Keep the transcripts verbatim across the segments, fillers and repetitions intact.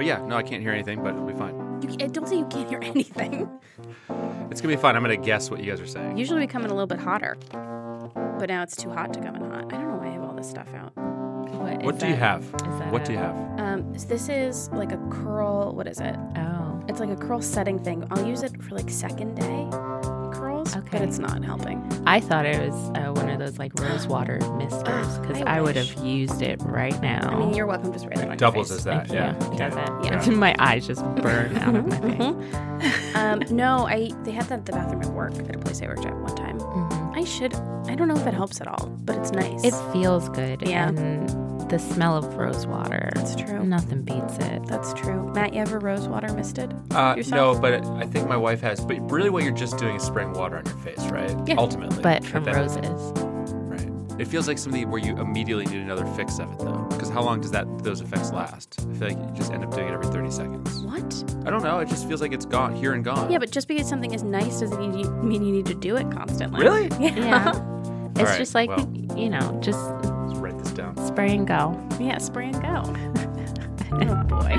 But yeah, no, I can't hear anything, but it'll be fine. You, I don't say you can't hear anything. It's going to be fun. I'm going to guess what you guys are saying. Usually we come in a little bit hotter, but now it's too hot to come in hot. I don't know why I have all this stuff out. What, What do you that, have? Is that What a, do you have? Um, so this is like a curl. What is it? Oh. It's like a curl setting thing. I'll use it for like second day curls, Okay. but it's not helping. I thought it was uh, one of those like rose water misters because I I, would wish. have used it right now. I mean, you're welcome to spray that on Doubles your as face. that, Thank yeah. you. Does it? Yeah. My eyes just burn out of my face. Mhm. um, no, I they had that at the bathroom at work at a place I worked at one time. Mhm. I should. I don't know if it helps at all, but it's nice. It feels good. Yeah. And the smell of rose water. That's true. Nothing beats it. That's true. Matt, you ever rose water misted? Uh, yourself? no, but it, I think my wife has. But really what you're just doing is spraying water on your face, right? Yeah. Ultimately. But from then- roses. Right. It feels like something where you immediately need another fix of it, though. Because how long does that those effects last? I feel like you just end up doing it every thirty seconds. What? I don't know. It just feels like it's gone, here and gone. Yeah, but just because something is nice doesn't mean you, mean you need to do it constantly. Really? Yeah. Yeah. It's All right, just like, well. you know, just Let's write this down. spray and go. Yeah, spray and go. Oh, boy.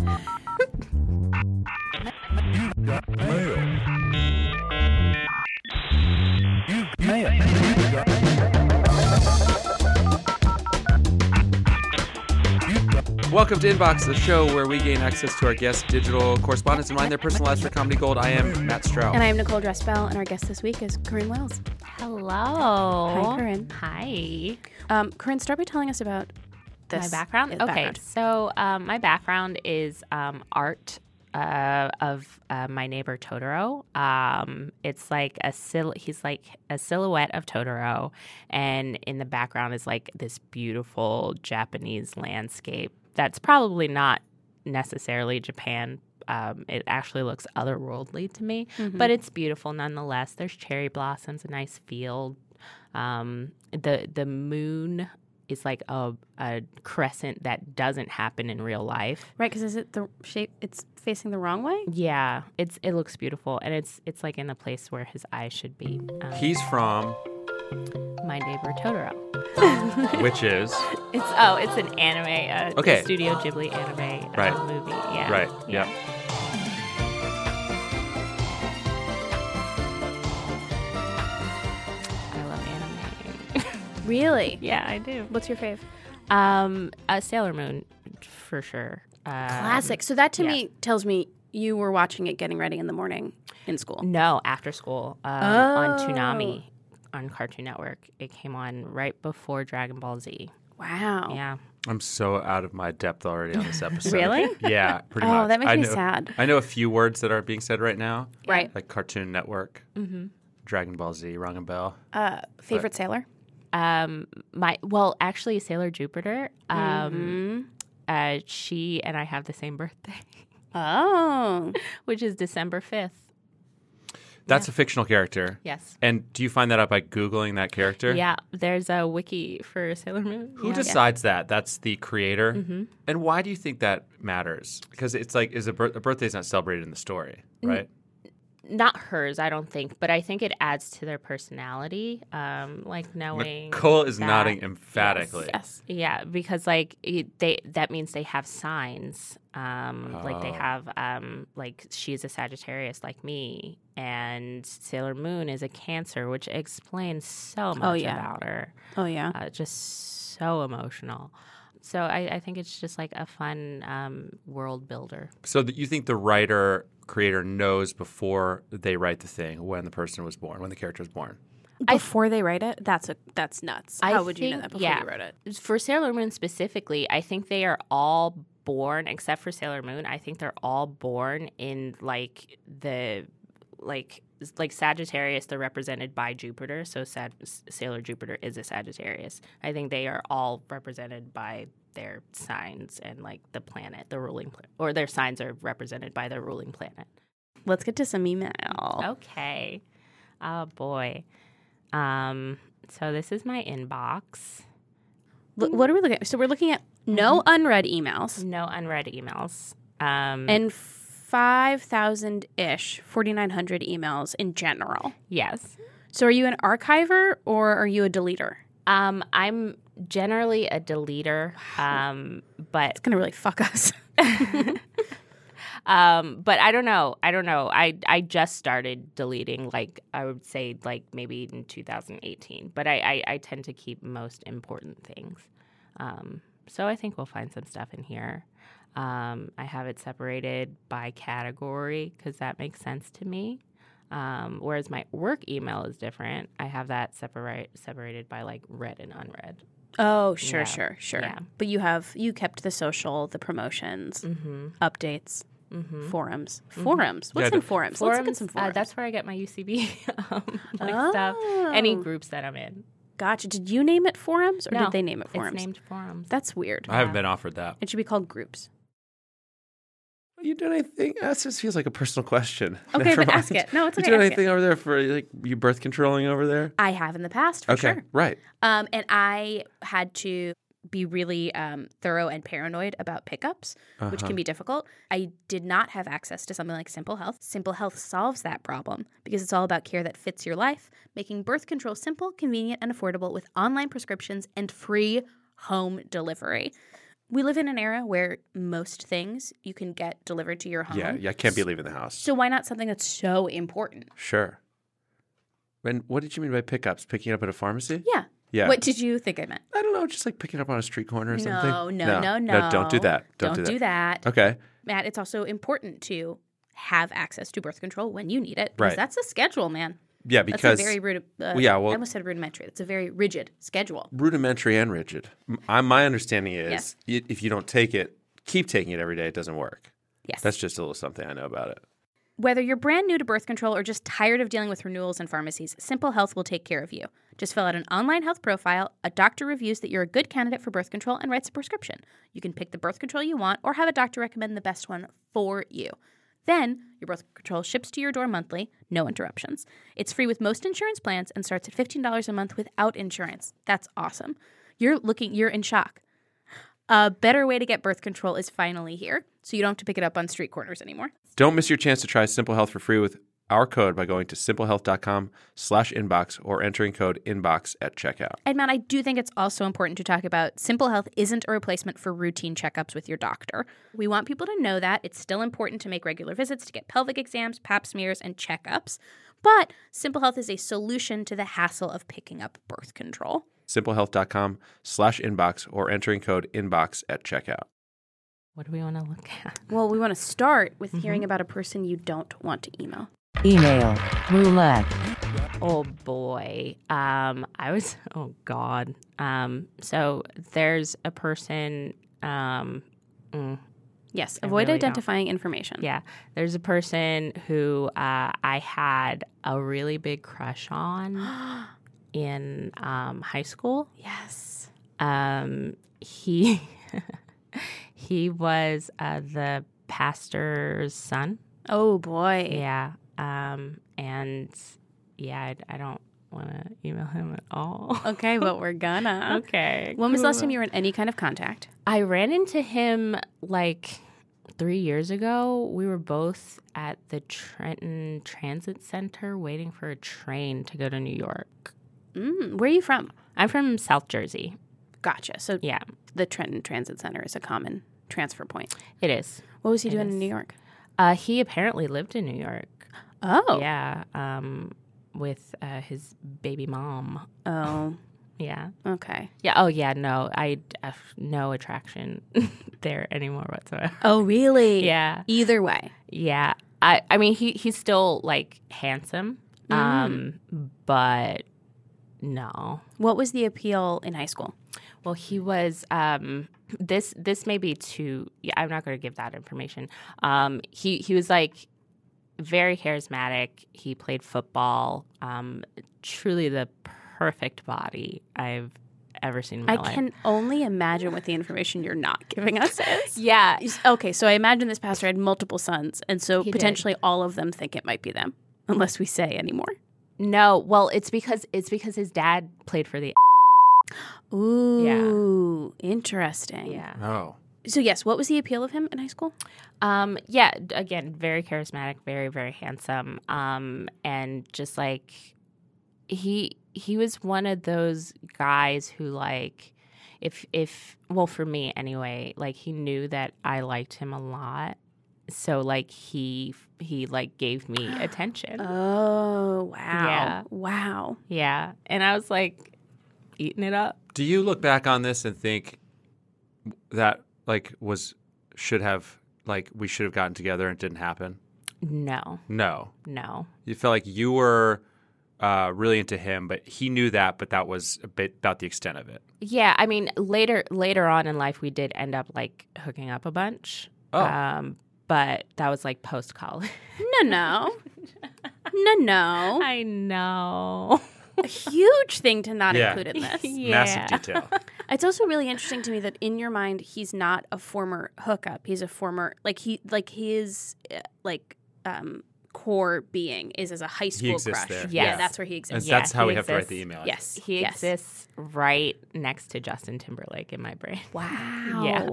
Welcome to Inbox, the show where we gain access to our guests' digital correspondence and mine their personal lives for Comedy Gold. I am Matt Stroud. And I am Nicole Dressbell, and our guest this week is Corinne Wells. Hello. Hi, Corinne. Hi. Um, Corinne, start by telling us about this. My background? Yeah, okay, background. so um, my background is um, art uh, of uh, my neighbor Totoro. Um, it's like a sil- he's like a silhouette of Totoro, and in the background is like this beautiful Japanese landscape that's probably not necessarily Japan. Um, it actually looks otherworldly to me, Mm-hmm. but it's beautiful nonetheless. There's cherry blossoms, a nice field. Um, the the moon is like a, a crescent that doesn't happen in real life. Right, because is it the shape? It's facing the wrong way? Yeah, it's it looks beautiful, and it's it's like in the place where his eyes should be. Um, He's from, My Neighbor Totoro. which is, It's oh, it's an anime, uh, Okay. a Studio Ghibli anime uh, Right. movie. Yeah, right, yeah. I love anime. Really? Yeah, I do. What's your fave? Um, uh, Sailor Moon, for sure. Um, Classic. So that to yeah. me tells me you were watching it getting ready in the morning in school. No, after school um, on Oh. Toonami on Cartoon Network. It came on right before Dragon Ball Z. Wow. Yeah. I'm so out of my depth already on this episode. Really? Yeah, pretty Oh, much. that makes I me know, sad. I know a few words that aren't being said right now, Right. like Cartoon Network, Mm-hmm. Dragon Ball Z, Rangan Bell. Uh, favorite sailor? Um, my well, actually, Sailor Jupiter. Mhm. Um, uh, she and I have the same birthday, Oh. which is December fifth. That's a fictional character. Yes. And do you find that out by Googling that character? Yeah. There's a wiki for Sailor Moon. Who yeah. decides that? That's the creator. Mm-hmm. And why do you think that matters? Because it's like, is a, bir- a birthday is not celebrated in the story, right? Not hers, I don't think, but I think it adds to their personality. Um, like knowing Nicole is that- nodding emphatically. Yes. Yeah, because like it, they that means they have signs. Um, Like they Oh. have um, like she's a Sagittarius like me, and Sailor Moon is a Cancer, which explains so much yeah. about her. Oh, yeah. Uh, just so emotional. So I, I think it's just like a fun um, world builder. So that you think the writer, creator knows before they write the thing when the person was born, when the character was born? Before they write it? That's a that's nuts. I How would you know think- that before yeah. you wrote it? For Sailor Moon specifically, I think they are all born, except for Sailor Moon, I think they're all born in like the like like Sagittarius. They're represented by Jupiter, so Sag- Sailor Jupiter is a Sagittarius. I think they are all represented by their signs and like the planet, the ruling planet, or their signs are represented by their ruling planet. Let's get to some email. Okay. Oh boy. Um. So this is my inbox. Look, what are we looking at? So we're looking at no unread emails No unread emails. Um, and five thousand-ish, forty-nine hundred emails in general. yes. So are you an archiver or are you a deleter? Um, I'm generally a deleter, um, but It's going to really fuck us. um, but I don't know. I don't know. I I just started deleting. Like I would say, like maybe in two thousand eighteen. But I I, I tend to keep most important things. Um, so I think we'll find some stuff in here. Um, I have it separated by category because that makes sense to me. Um, whereas my work email is different. I have that separate separated by like read and unread. Oh, sure, Yeah. sure, sure. Yeah. But you have you kept the social, the promotions, Mm-hmm. updates, Mm-hmm. forums. Forums. What's Yeah, in the- forums? Let's look at some Uh, forums. that's where I get my U C B um, like Oh. stuff. Any groups that I'm in. Gotcha. Did you name it forums or No, did they name it forums? It's named forums. That's weird. I haven't been offered that. It should be called groups. You doing anything? That just feels like a personal question. Okay, Never but ask mind. it. No, it's You okay. doing Ask it. anything over there for like you birth controlling over there? I have in the past, for Okay, sure. right. Um, and I had to be really um, thorough and paranoid about pickups, which Uh-huh. can be difficult. I did not have access to something like Simple Health. Simple Health solves that problem because it's all about care that fits your life, making birth control simple, convenient, and affordable with online prescriptions and free home delivery. We live in an era where most things you can get delivered to your home. Yeah, yeah. I can't be leaving the house. So why not something that's so important? Sure. And what did you mean by pickups? Picking up at a pharmacy? Yeah. Yeah. What did you think I meant? I don't know, just like picking up on a street corner or something. No, no, no, no. No, don't do that. Don't, Don't do that. do that. Okay. Matt, it's also important to have access to birth control when you need it. Because Right. that's a schedule, man. Yeah, That's because a very rudi- uh, well, yeah, well- I almost said rudimentary. That's a very rigid schedule. rudimentary and rigid. M- I, my understanding is Yes. y- if you don't take it, keep taking it every day, it doesn't work. Yes. That's just a little something I know about it. Whether you're brand new to birth control or just tired of dealing with renewals and pharmacies, Simple Health will take care of you. Just fill out an online health profile, a doctor reviews that you're a good candidate for birth control, and writes a prescription. You can pick the birth control you want or have a doctor recommend the best one for you. Then, your birth control ships to your door monthly, no interruptions. It's free with most insurance plans and starts at fifteen dollars a month without insurance. That's awesome. You're looking, you're in shock. A better way to get birth control is finally here, so you don't have to pick it up on street corners anymore. Don't miss your chance to try Simple Health for free with our code by going to simplehealth.com slash inbox or entering code inbox at checkout. And Matt, I do think it's also important to talk about Simple Health isn't a replacement for routine checkups with your doctor. We want people to know that it's still important to make regular visits to get pelvic exams, pap smears, and checkups. But Simple Health is a solution to the hassle of picking up birth control. Simplehealth.com slash inbox or entering code inbox at checkout. What do we want to look at? Well, we want to start with hearing about a person you don't want to email. Email roulette. Oh boy. Um, I was. Oh God. Um, so there's a person. Um, mm, Yes, I avoid really identifying information. yeah, there's a person who uh, I had a really big crush on in um, high school. Yes. Um, he he was uh, the pastor's son. Oh, boy. Yeah. Um, and yeah, I, I don't want to email him at all. Okay, but we're gonna. Okay. When was the last cool. time you were in any kind of contact? I ran into him like three years ago. We were both at the Trenton Transit Center waiting for a train to go to New York. Mm, where are you from? I'm from South Jersey. Gotcha. So Yeah, the Trenton Transit Center is a common transfer point. it is. What was he It doing is. in New York? Uh, he apparently lived in New York. Oh. Yeah, um, with uh, his baby mom. Oh. Yeah. Okay. Yeah. Oh, yeah. No, I have no attraction there anymore whatsoever. Oh, really? Yeah. Either way. Yeah. I, I mean, he, he's still like handsome, um, but no. What was the appeal in high school? Well, he was. Um, this this may be too. Yeah, I'm not going to give that information. Um, he he was like very charismatic. He played football. Um, truly the perfect body I've ever seen in my I life. can only imagine what the information you're not giving us is. Yeah. Okay, so I imagine this pastor had multiple sons, and so He did. potentially all of them think it might be them, unless we say anymore. No. Well, it's because it's because his dad played for the. Ooh, interesting. Yeah. Oh. So yes, what was the appeal of him in high school? Um, yeah, d- again, very charismatic, very, very handsome. Um, and just like he he was one of those guys who like if if well for me anyway, like he knew that I liked him a lot. So like he he like gave me attention. Oh, wow. Yeah. Wow. Yeah. And I was like eating it up. Do you look back on this and think that like was should have like we should have gotten together and it didn't happen? No. No. No. You felt like you were uh, really into him, but he knew that, but that was a bit about the extent of it. Yeah, I mean later later on in life we did end up like hooking up a bunch. Oh. Um but that was like post college. No, no. no, no. I know. A huge thing to not Yeah. include in this. Yeah. Massive detail. It's also really interesting to me that in your mind he's not a former hookup. He's a former like he like his uh, like um core being is as a high school exists crush. there. Yeah, Yes. that's where he And exists. Yeah, that's how he we have to write exists. the email. Yes. He yes. exists right next to Justin Timberlake in my brain. Wow. Yeah.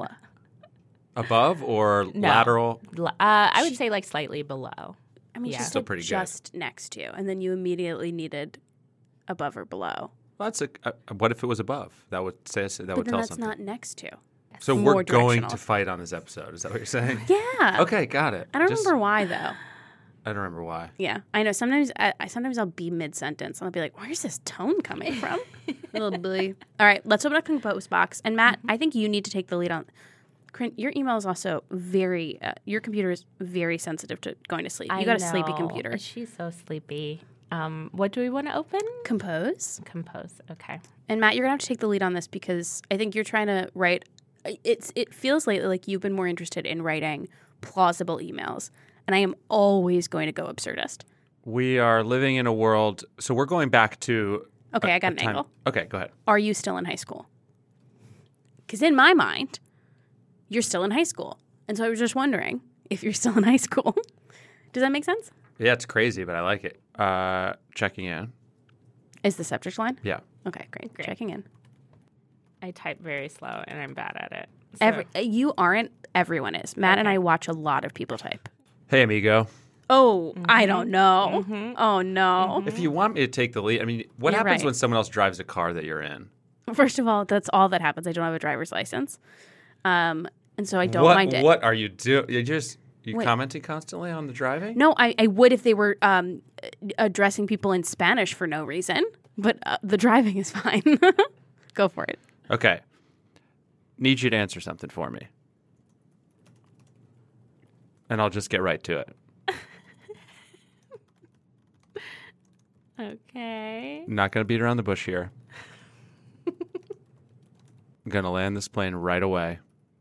Above or No. lateral? L- Uh, I would say like slightly below. I mean, Yeah. she Still said pretty good. just next to you, and then you immediately needed above or below. Well, that's a, a, what if it was above? That would say that But would then tell that's something. not next to. so more we're going directional. to fight on this episode. Is that what you're saying? Yeah. Okay, got it. I don't Just- remember why though. I don't remember why. Yeah, I know. Sometimes, I, I sometimes I'll be mid sentence and I'll be like, "Where's this tone coming from?" Little bully. All right, let's open up compose box. And Matt, I think you need to take the lead on. Corinne, your email is also very. Uh, your computer is very sensitive to going to sleep. You I got a sleepy know. computer. She's so sleepy. Um, what do we want to open? Compose. Compose. Okay. And Matt, you're gonna have to take the lead on this because I think you're trying to write. It's. It feels lately like you've been more interested in writing plausible emails, and I am always going to go absurdist. We are living in a world. So we're going back to. Okay, a- I got a an time- angle. Okay, go ahead. Are you still in high school? Because in my mind, you're still in high school. And so I was just wondering if you're still in high school. Does that make sense? Yeah, it's crazy, but I like it. Uh, checking in. Is the subject line? Yeah. Okay, great. Great. Checking in. I type very slow and I'm bad at it. So- Every, uh, you aren't. Everyone is. Matt and Okay. I watch a lot of people type. Hey, amigo. Oh, I don't know. Oh, no. If you want me to take the lead, I mean, what You're happens right. when someone else drives a car that you're in? First of all, that's all that happens. I don't have a driver's license. Um, and so I don't what, mind it. What are you doing? You just you Wait. commenting constantly on the driving? No, I, I would if they were um, addressing people in Spanish for no reason. But uh, the driving is fine. Go for it. Okay. Need you to answer something for me. And I'll just get right to it. Okay. Not going to beat around the bush here. I'm going to land this plane right away.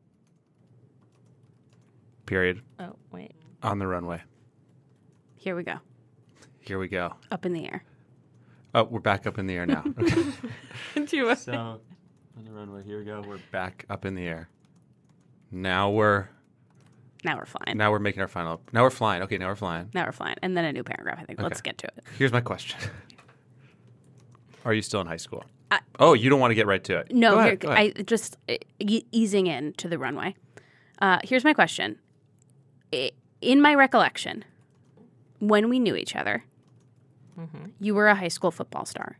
Period. Oh, wait. On the runway. Here we go. Here we go. Up in the air. Oh, we're back up in the air now. Okay. Do you want- So, on the runway, here we go. We're back up in the air. Now we're Now we're flying. now we're making our final. Now we're flying. Okay, now we're flying. Now we're flying. And then a new paragraph, I think. Let's Okay. get to it. Here's my question. Are you still in high school? I- oh, you don't want to get right to it. No, Go here, ahead, go ahead. I just uh, e- easing in to the runway. Uh, here's my question. I- In my recollection, when we knew each other, you were a high school football star.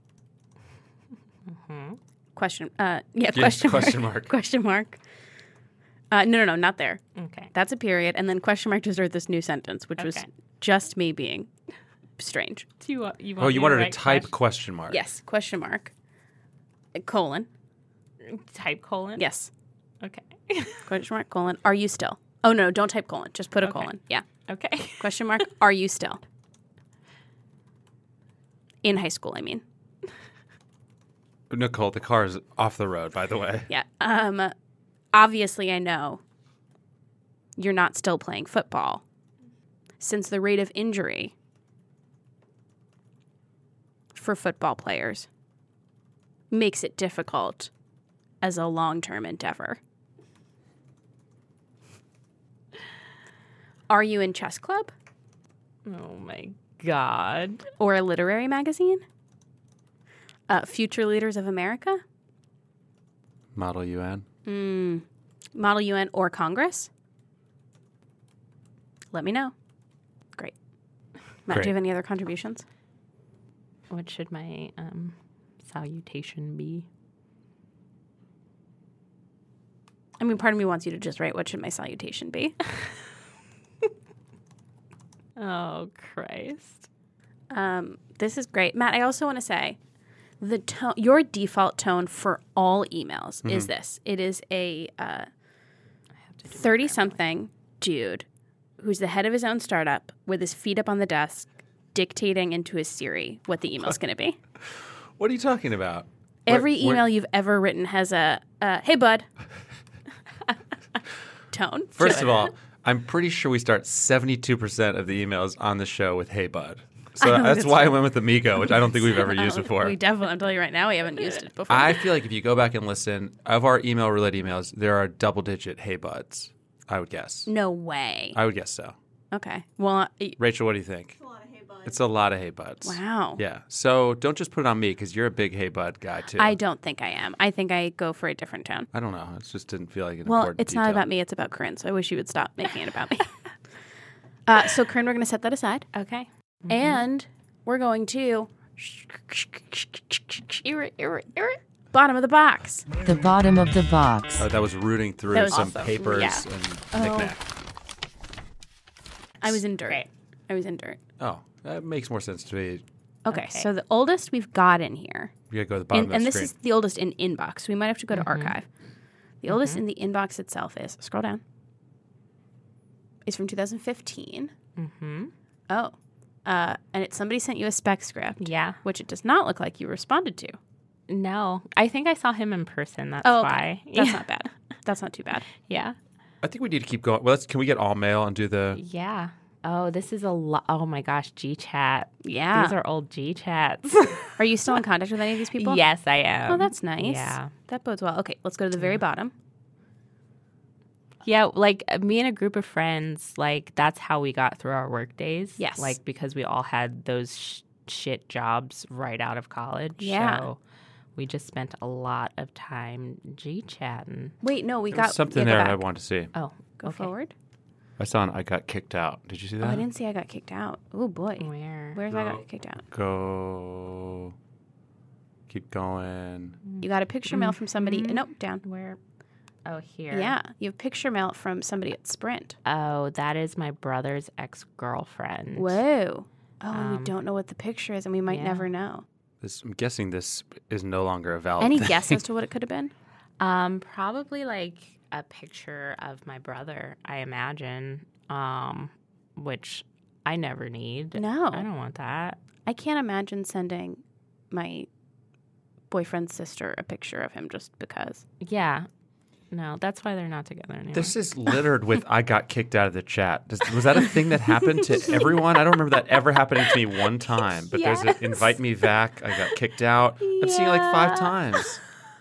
Question. Uh, yeah, Yeah, question, question mark. mark. Question mark. Uh, no, no, no, not there. Okay. That's a period. And then question mark just wrote this new sentence, which was Okay. just me being strange. Do you want, you want oh, me you to wanted to write type question- question mark. Yes, question mark. Uh, Colon. type colon? Yes. Okay. Question mark, colon. Are you still? Oh, no, don't type colon. Just put a Okay. colon. Yeah. Okay. Question mark. Are you still? In high school, I mean. Nicole, the car is off the road, by the way. Yeah. Um, obviously, I know you're not still playing football since the rate of injury for football players makes it difficult as a long-term endeavor. Are you in chess club Oh my God. or a literary magazine? Uh, Future Leaders of America? Model U N. Mm, Model U N or Congress? Let me know. Great. Matt, Great. do you have any other contributions? What should my um, salutation be? I mean, part of me wants you to just write, what should my salutation be? Oh, Christ. Um, this is great. Matt, I also want to say the tone, your default tone for all emails mm-hmm. is this. It is a uh, thirty-something dude who's the head of his own startup with his feet up on the desk dictating into his Siri what the email's going to be. What are you talking about? Every Where, email where... you've ever written has a, uh, hey, bud, tone. First of all, I'm pretty sure we start seventy-two percent of the emails on the show with hey, bud. So that's, that's why true. I went with Amigo, which I don't think we've ever used before. We definitely, I'm telling you right now, we haven't used it before. I feel like if you go back and listen, of our email-related emails, there are double-digit hey, buds, I would guess. No way. I would guess so. Okay. Well, uh, Rachel, what do you think? It's a lot of hey, buds. It's a lot of hey, buds. Wow. Yeah. So don't just put it on me because you're a big hey, bud guy, too. I don't think I am. I think I go for a different tone. I don't know. It just didn't feel like an well, important it's detail. not about me. It's about Corinne, so I wish you would stop making it about me. uh, so, Corinne, we're going to set that aside. Okay. Mm-hmm. And we're going to bottom of the box. The bottom of the box. Oh, that was rooting through was some awesome. papers Yeah. and Oh. knick-knack. I was in dirt. Great. I was in dirt. Oh, that makes more sense to me. Okay, Okay. so the oldest we've got in here, You gotta go to the bottom and, of and the this screen. is the oldest in inbox. So we might have to go to Mm-hmm. archive. The oldest in the inbox itself is, scroll down, is from two thousand fifteen. Mm-hmm. Oh, uh, and it's somebody sent you a spec script. Yeah. Which it does not look like you responded to. No. I think I saw him in person. That's Oh, okay. why. That's yeah. not bad. That's not too bad. Yeah. I think we need to keep going. Well, let's, can we get all mail and do the... Yeah. Oh, this is a lot. Oh, my gosh. G-Chat. Yeah. These are old G-Chats. Are you still in contact with any of these people? Yes, I am. Oh, that's nice. Yeah. That bodes well. Okay, let's go to the very bottom. Yeah, like uh, me and a group of friends, like that's how we got through our work days. Yes. Like because we all had those sh- shit jobs right out of college. Yeah. So we just spent a lot of time G-chatting. Wait, no, we There was got something yeah, go there I back. wanted to see. Oh, Go okay. forward. I saw an I got kicked out. Did you see Oh, that? I didn't see I got kicked out. Oh boy. Where? Where's I got kicked out? Go. Keep going. You got a picture mail from somebody. Nope, down. Where? Oh, here. Yeah, you have picture mail from somebody at Sprint. Oh, that is my brother's ex-girlfriend. Whoa. Oh, and we Um, don't know what the picture is, and we might yeah. never know. This, I'm guessing this is no longer a valid Any thing. guess as to what it could have been? Um, probably like a picture of my brother, I imagine. Um, which I never need. No. I don't want that. I can't imagine sending my boyfriend's sister a picture of him just because. Yeah. No, that's why they're not together anymore. This is littered with I got kicked out of the chat. Does, was that a thing that happened to everyone? I don't remember that ever happening to me one time. But there's Yes. an invite me back. I got kicked out. I'm seeing it like five times.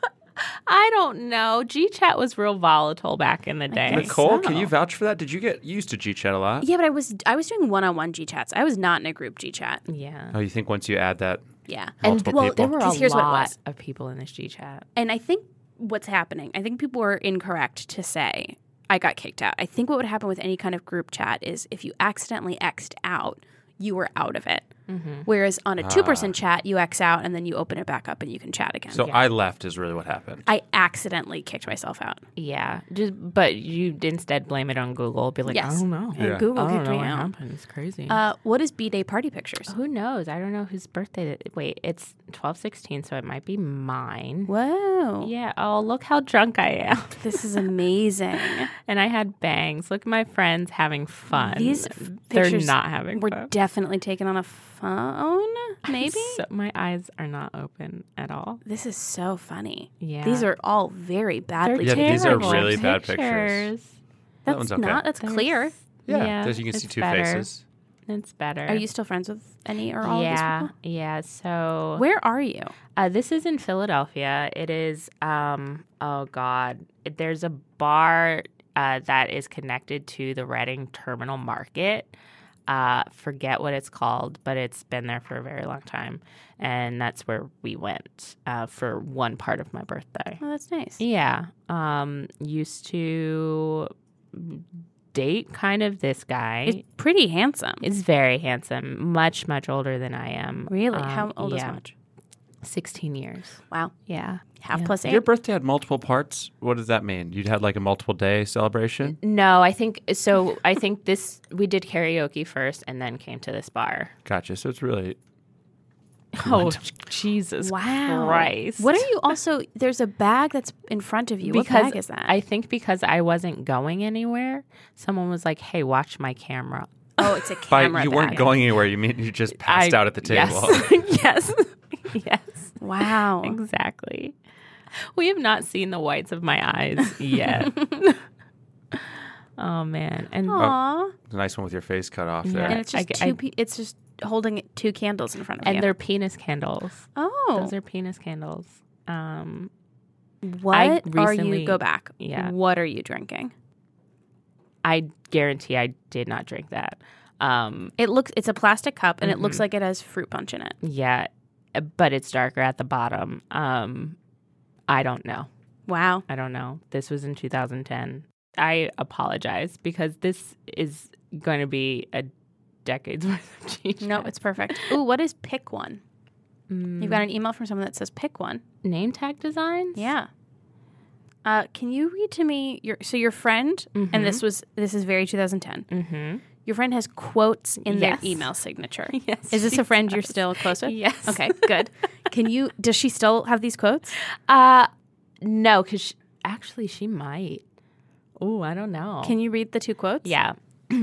I don't know. G-Chat was real volatile back in the day. guess Nicole, so. can you vouch for that? Did you get you used to G chat a lot? Yeah, but I was I was doing one-on-one G chats. I was not in a group G chat. Yeah. Oh, you think once you add that, Yeah, Multiple well, people? there were a 'Cause here's what it lot was. of people in this G-Chat. and I think what's happening, I think people were incorrect to say I got kicked out. I think what would happen with any kind of group chat is if you accidentally X'd out, you were out of it. Mm-hmm. Whereas on a two-person chat, you X out and then you open it back up and you can chat again. so Yeah. I left is really what happened. I accidentally kicked myself out. Yeah. Just, but you instead blame it on Google. Be like, Yes. I don't know. And Yeah. Google I don't kicked know me what out. happened. It's crazy. Uh, what is B-Day party pictures? Who knows? I don't know whose birthday. It, wait, it's twelve sixteen, so it might be mine. Whoa. Yeah. Oh, look how drunk I am. This is amazing. And I had bangs. Look at my friends having fun. These They're pictures not having were fun. definitely taken on a phone, maybe? So my eyes are not open at all. This is so funny. Yeah. These are all very badly Yeah, taken. these are terrible really bad pictures. pictures. That That's one's okay. not, that's There's- clear. Yeah, Yeah, there's, you can see it's two better. faces. It's better. Are you still friends with any or all yeah, of these people? yeah. So Where are you? Uh, this is in Philadelphia. It is, um, oh God, It- there's a bar uh, that is connected to the Reading Terminal Market. Uh, forget what it's called, but it's been there for a very long time. And that's where we went uh, for one part of my birthday. Oh, that's nice. Yeah. Um, used to date kind of this guy. He's pretty handsome. Is very handsome, much, much older than I am. Really? Um, How old is yeah. much? sixteen years. Wow. Yeah. Half Yeah. plus eight. Your birthday had multiple parts. What does that mean? You'd had like a multiple day celebration? No, I think so. I think this we did karaoke first, and then came to this bar. Gotcha. So it's really Oh, Jesus Wow. Christ! What are you also? There's a bag that's in front of you. Because what bag is that? I think because I wasn't going anywhere, someone was like, "Hey, watch my camera." oh, it's a by camera you bag. weren't going anywhere. You mean you just passed I- out at the table? Yes, yes, yes. Wow. Exactly. We have not seen the whites of my eyes yet. Oh man! And Aw. It's a nice one with your face cut off there. And it's just I- two. I- pe- it's just holding two candles in front of and you. they're penis candles. oh, Those are penis candles. Um, what I are you? recently- Go back. yeah. What are you drinking? I guarantee I did not drink that. Um, It looks. It's a plastic cup, and it Mm-hmm. looks like it has fruit punch in it. yeah, uh, but it's darker at the bottom. Um, I don't know. Wow. I don't know. This was in two thousand ten. I apologize because this is going to be a decade's worth of change. No, it's perfect. Ooh, what is pick one? Mm, You've got an email from someone that says pick one. name tag designs. Yeah. Uh, can you read to me your so your friend and this was this is very two thousand ten. Mm-hmm. Your friend has quotes in Yes. their email signature. Yes, Is this she a friend you're does. still close with? Yes. Okay, good. Can you does she still have these quotes? Uh, no, because actually she might. Oh, I don't know. Can you read the two quotes? Yeah.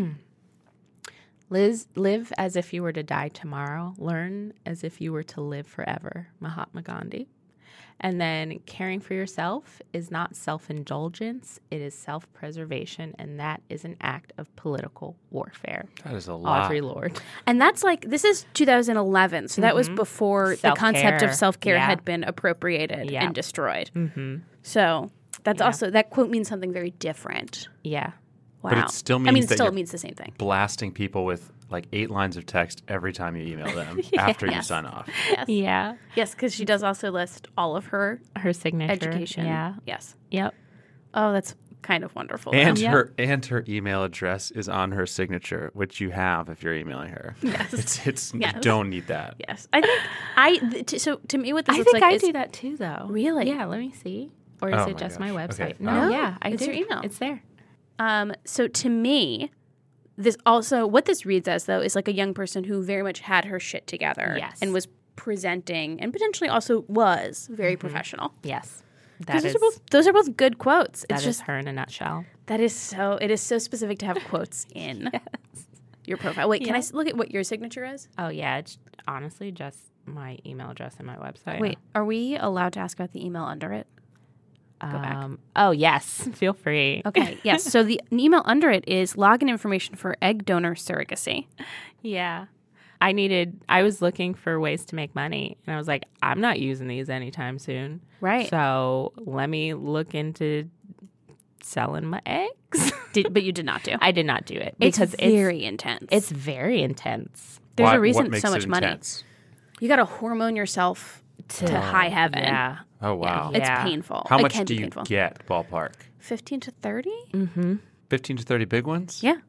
Liz, live as if you were to die tomorrow. Learn as if you were to live forever. Mahatma Gandhi. And then caring for yourself is not self-indulgence. It is self-preservation. And that is an act of political warfare. That is a lot. Audre Lorde. And that's like this is two thousand eleven. So that was before the concept of Self-care. self-care Yeah. had been appropriated Yeah. and destroyed. Mm-hmm. So that's Yeah. also that quote means something very different. Yeah. Wow. But it still I means mean, that still you're- it means the same thing. Blasting people with like eight lines of text every time you email them after you Yes. sign off. Yes. Yeah. Yes, because she does also list all of her Her signature. education. Yeah. Yes. Yep. Oh, that's kind of wonderful. And Yeah. her and her email address is on her signature, which you have if you're emailing her. Yes. It's it's Yes. you don't need that. Yes. I think I th- t- so to me what this I looks think like I is do that too, though. Really? Yeah. Let me see. Or is Oh it my just my gosh. website? Okay. No, Oh. yeah, I It's do. your email. It's there. Um, so to me, this also what this reads as though is like a young person who very much had her shit together Yes. and was presenting and potentially also was very professional. Yes. That Those is, are both those are both good quotes. that It's is just her in a nutshell. that is so it is so specific to have quotes in your profile. Wait, can I Yeah. s- look at what your signature is? Oh, yeah. It's honestly just my email address and my website. Wait, are we allowed to ask about the email under it? back. Um, oh, yes. Feel free. Okay, yes. So the email under it is login information for egg donor surrogacy. Yeah. I needed, I was looking for ways to make money. And I was like, I'm not using these anytime soon. Right. So let me look into selling my eggs. Did, but you did not do. I did not do it It's because very intense. it's, it's very intense. There's Why- a reason what makes so it much money. intense? You got to hormone yourself to, high heaven. Yeah. Oh wow. It's Yeah. painful. How it much can do be you painful. get ballpark? fifteen to thirty? Mm-hmm. Fifteen to thirty big ones? Yeah.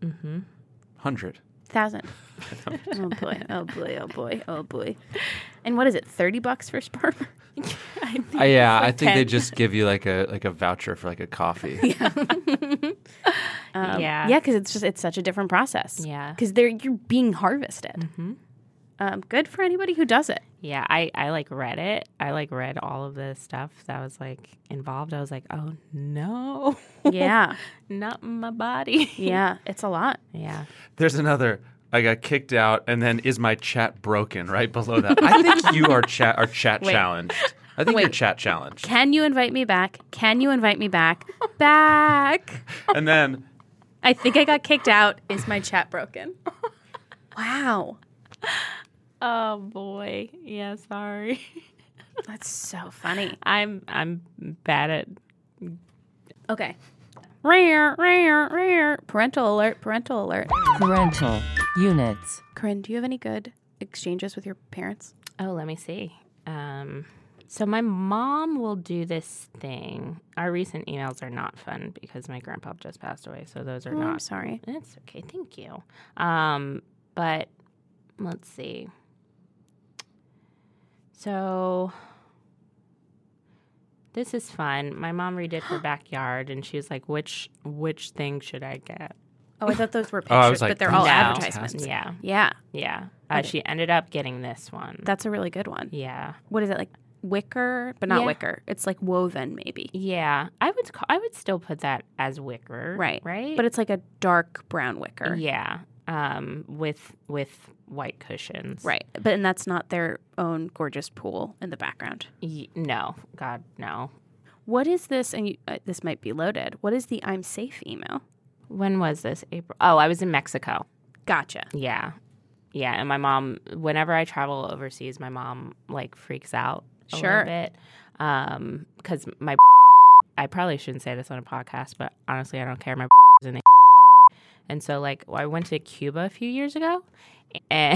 Hundred. Thousand. oh boy. Oh boy. Oh boy. Oh boy. And what is it? thirty bucks for sperm? Uh, yeah, I think they ten. just give you like a like a voucher for like a coffee. Um, Yeah. Yeah, because it's just it's such a different process. Yeah. Because they're you're being harvested. Um, good for anybody who does it. Yeah, I, I like read it. I like read all of the stuff that was like involved. I was like, oh no, Yeah. not my body. Yeah. It's a lot. Yeah. There's another. I got kicked out, and then is my chat broken? Right below that. I think you are chat are chat Wait. challenged. I think you're Wait. chat challenged. Can you invite me back? Can you invite me back? Back. And then I think I got kicked out. Is my chat broken? Wow. Oh boy. Yeah. Sorry. That's so funny. I'm I'm bad at. Okay. Rare, rare, rare. Parental alert, parental alert. Parental units. Corinne, do you have any good exchanges with your parents? Oh, let me see. Um, so my mom will do this thing. Our recent emails are not fun because my grandpa just passed away, so those are Oh, I'm not. sorry. It's okay. Thank you. Um, but let's see. So this is fun. My mom redid her backyard, and she was like, "Which which thing should I get?" Oh, I thought those were Oh, I pictures, was like, but they're all no. advertisements. Yeah, Yeah, yeah. Uh, she ended up getting this one. that's a really good one. Yeah, What is it, like wicker? But not Yeah. wicker. It's like woven, maybe. yeah. I would ca- I would still put that as wicker. Right. Right. But it's like a dark brown wicker. yeah, um, with with white cushions. Right. But and that's not their own gorgeous pool in the background. Y- no, God, no. What is this? And you, uh, this might be loaded. What is the I'm safe email? When was this? April. Oh, I was in Mexico. Gotcha. Yeah. Yeah. And my mom, whenever I travel overseas, my mom like freaks out a Sure. little bit. Um, because my, I probably shouldn't say this on a podcast, but honestly, I don't care. My is in the and so like I went to Cuba a few years ago and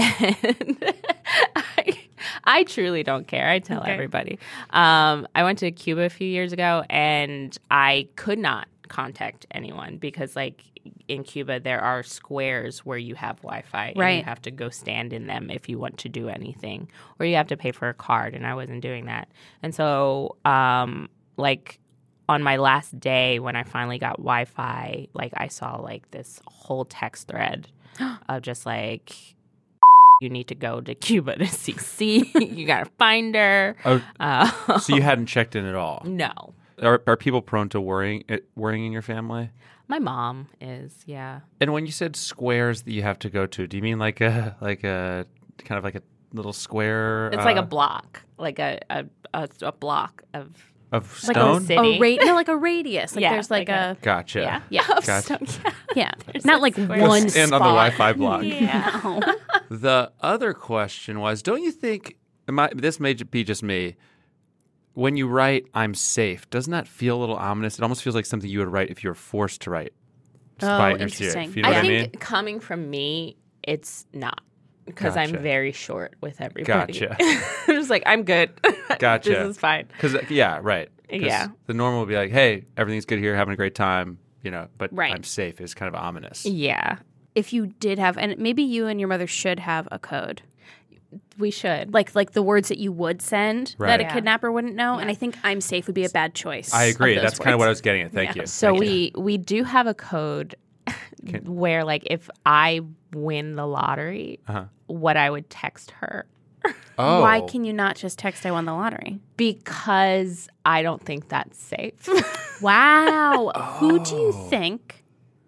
I, I truly don't care. I tell Okay. everybody. Um, I went to Cuba a few years ago and I could not contact anyone because like in Cuba there are squares where you have Wi-Fi and Right. you have to go stand in them if you want to do anything or you have to pay for a card and I wasn't doing that. And so um like on my last day when I finally got Wi-Fi, like I saw like this whole text thread of just like you need to go to Cuba to see C. You gotta find her. Oh, Uh, so you hadn't checked in at all? no. Are, are people prone to worrying it, worrying in your family? My mom is, yeah. And when you said squares that you have to go to, do you mean like a like a kind of like a little square? It's uh, like a block, like a a, a, a block of of Like stone. a city. A ra- no, like a radius. Like Yeah, there's like, like a, Gotcha. yeah, Yeah. of Gotcha. stone, yeah. yeah, There's not a like square. one Stand spot. on the Wi-Fi block. Yeah. No. The other question was, don't you think, am I, this may be just me, when you write, I'm safe, doesn't that feel a little ominous? It almost feels like something you would write if you were forced to write. Just Oh, by yourself. interesting. You know I what I think mean? coming from me, it's not because Gotcha. I'm very short with everybody. Gotcha. I'm just like I'm good. Gotcha. This is fine. Because, yeah, right. 'Cause Yeah. the normal would be like, hey, everything's good here, having a great time, you know, but Right. I'm safe is kind of ominous. Yeah, If you did have, and maybe you and your mother should have a code, we should. like like the words that you would send that Right. a Yeah. kidnapper wouldn't know. And I think I'm safe would be a bad choice. I agree. of those That's kind of what I words. was getting at. Thank Yeah. you. So Thank you. we we do have a code Can- where like if I win the lottery, Uh-huh. what I would text her Oh. Why can you not just text I won the lottery? because I don't think that's safe. Wow. Who do you Oh. think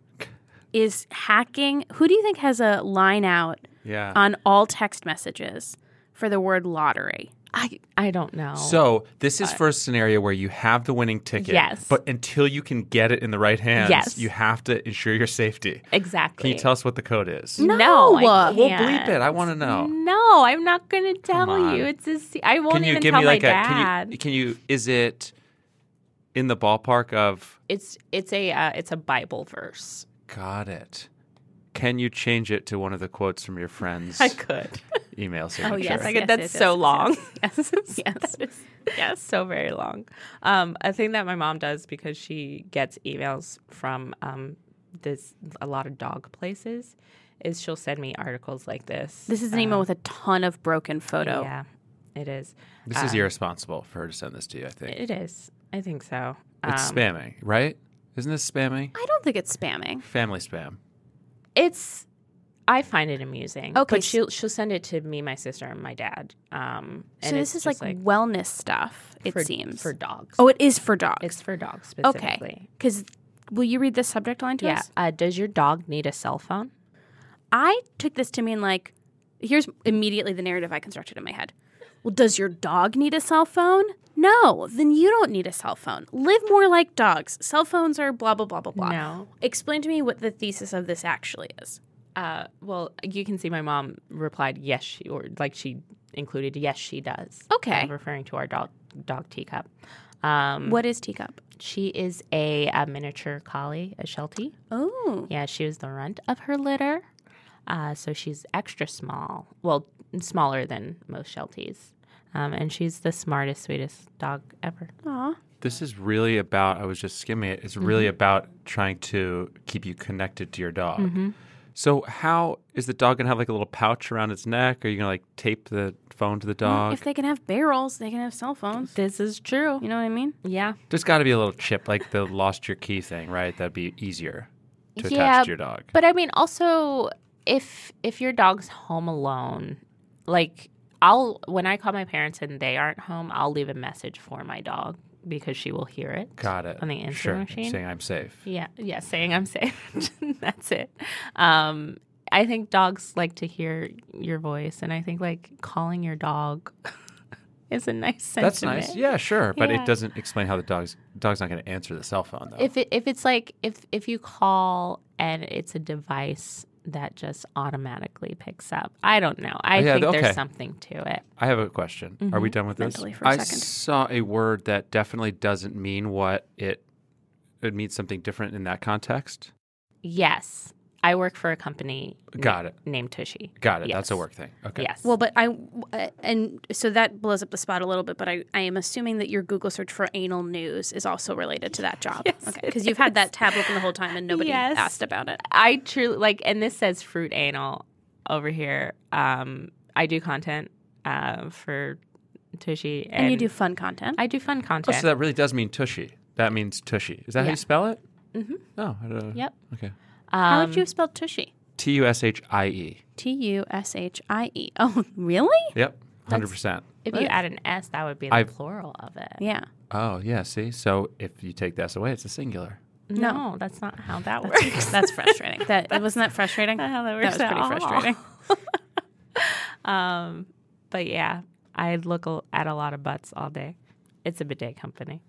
is hacking? Who do you think has a line out Yeah. on all text messages for the word lottery? I I don't know. So this is for a scenario where you have the winning ticket, Yes. but until you can get it in the right hands, Yes. you have to ensure your safety. exactly. Can you tell us what the code is? No. No, I Well, We'll can't. bleep it. I want to know. No, I'm not going to tell Come on. you. It's a se- I won't Can you even give tell me like my a? dad. Can you? Can you? Is it in the ballpark of? It's it's a uh, it's a Bible verse. Got it. Can you change it to one of the quotes from your friend's I could. email signature? Oh, yes. I yes, could- that's yes, so yes, long. Yes. Yes. yes. That is- yes, so very long. Um, a thing that my mom does because she gets emails from um, this a lot of dog places is she'll send me articles like this. This is an email with a ton of broken photo. Yeah, it is. This is Um, irresponsible for her to send this to you. I think It is. I think so. it's Um, spamming, right? Isn't this spamming? I don't think it's spamming. Family spam. It's. I find it amusing. Okay, but s- she'll she'll send it to me, my sister, and my dad. Um, So and this it's is like, just wellness stuff, it for, seems. for dogs. Oh, it is for dogs. it's for dogs okay. specifically. Because will you read the subject line to Yeah. us? Uh, does your dog need a cell phone? I took this to mean like, here's immediately the narrative I constructed in my head. Well, does your dog need a cell phone? No, then you don't need a cell phone. Live more like dogs. Cell phones are blah, blah, blah, blah, blah. No. Explain to me what the thesis of this actually is. Uh, well, you can see my mom replied yes, she, or like she included yes, she does. Okay. uh, referring to our dog dog teacup. Um, What is Teacup? She is a, a miniature collie, a Sheltie. Oh. Yeah, she was the runt of her litter, uh, so she's extra small. Well, smaller than most Shelties, um, and she's the smartest, sweetest dog ever. Aw. This is really about, I was just skimming it, it's really Mm-hmm. about trying to keep you connected to your dog. So how is the dog gonna have like a little pouch around its neck? Are you gonna like tape the phone to the dog? If they can have barrels, they can have cell phones. This is true. You know what I mean? Yeah. There's got to be a little chip, like the lost your key thing, right? That'd be easier to Yeah, attach to your dog. But I mean, also, if if your dog's home alone, like I'll when I call my parents and they aren't home, I'll leave a message for my dog because she will hear it. Got it. On the answering sure. machine. Saying I'm safe. Yeah, yeah, saying I'm safe. That's it. Um, I think dogs like to hear your voice, and I think like calling your dog is a nice sentiment. That's nice. Yeah, sure. But Yeah. it doesn't explain how the dog's dog's not going to answer the cell phone though. If it if it's like if if you call and it's a device that just automatically picks up, I don't know. I Oh, yeah, think okay. there's something to it. I have a question. Are we done with this? Mentally for a I second. saw a word that definitely doesn't mean what it it means something different in that context. Yes, I work for a company. Got na- it. Named Tushy. Got it. Yes. That's a work thing. Okay. Yes. Well, but I, uh, and so that blows up the spot a little bit, but I, I am assuming that your Google search for anal news is also related to that job. Yes, okay. it Because you've had that tab open the whole time and nobody Yes. asked about it. I truly like, and this says fruit anal over here. Um, I do content uh, for Tushy, and, And, you do fun content. I do fun Oh, content. so that really does mean tushy. That means tushy. Is that how Yeah. you spell it? Mm-hmm. Oh, I don't know. Yep. Okay. How Um, would you spell Tushy? T U S H I E. T U S H I E. Oh, really? Yep. Hundred percent. If you add an S, that would be the I've- plural of it. Yeah. Oh yeah. See, so if you take the S away, it's a singular. No, that's not how that works. That's frustrating. That wasn't that frustrating? Not how that That works was at pretty all. frustrating. Um, but yeah, I look a- at a lot of butts all day. It's a bidet company.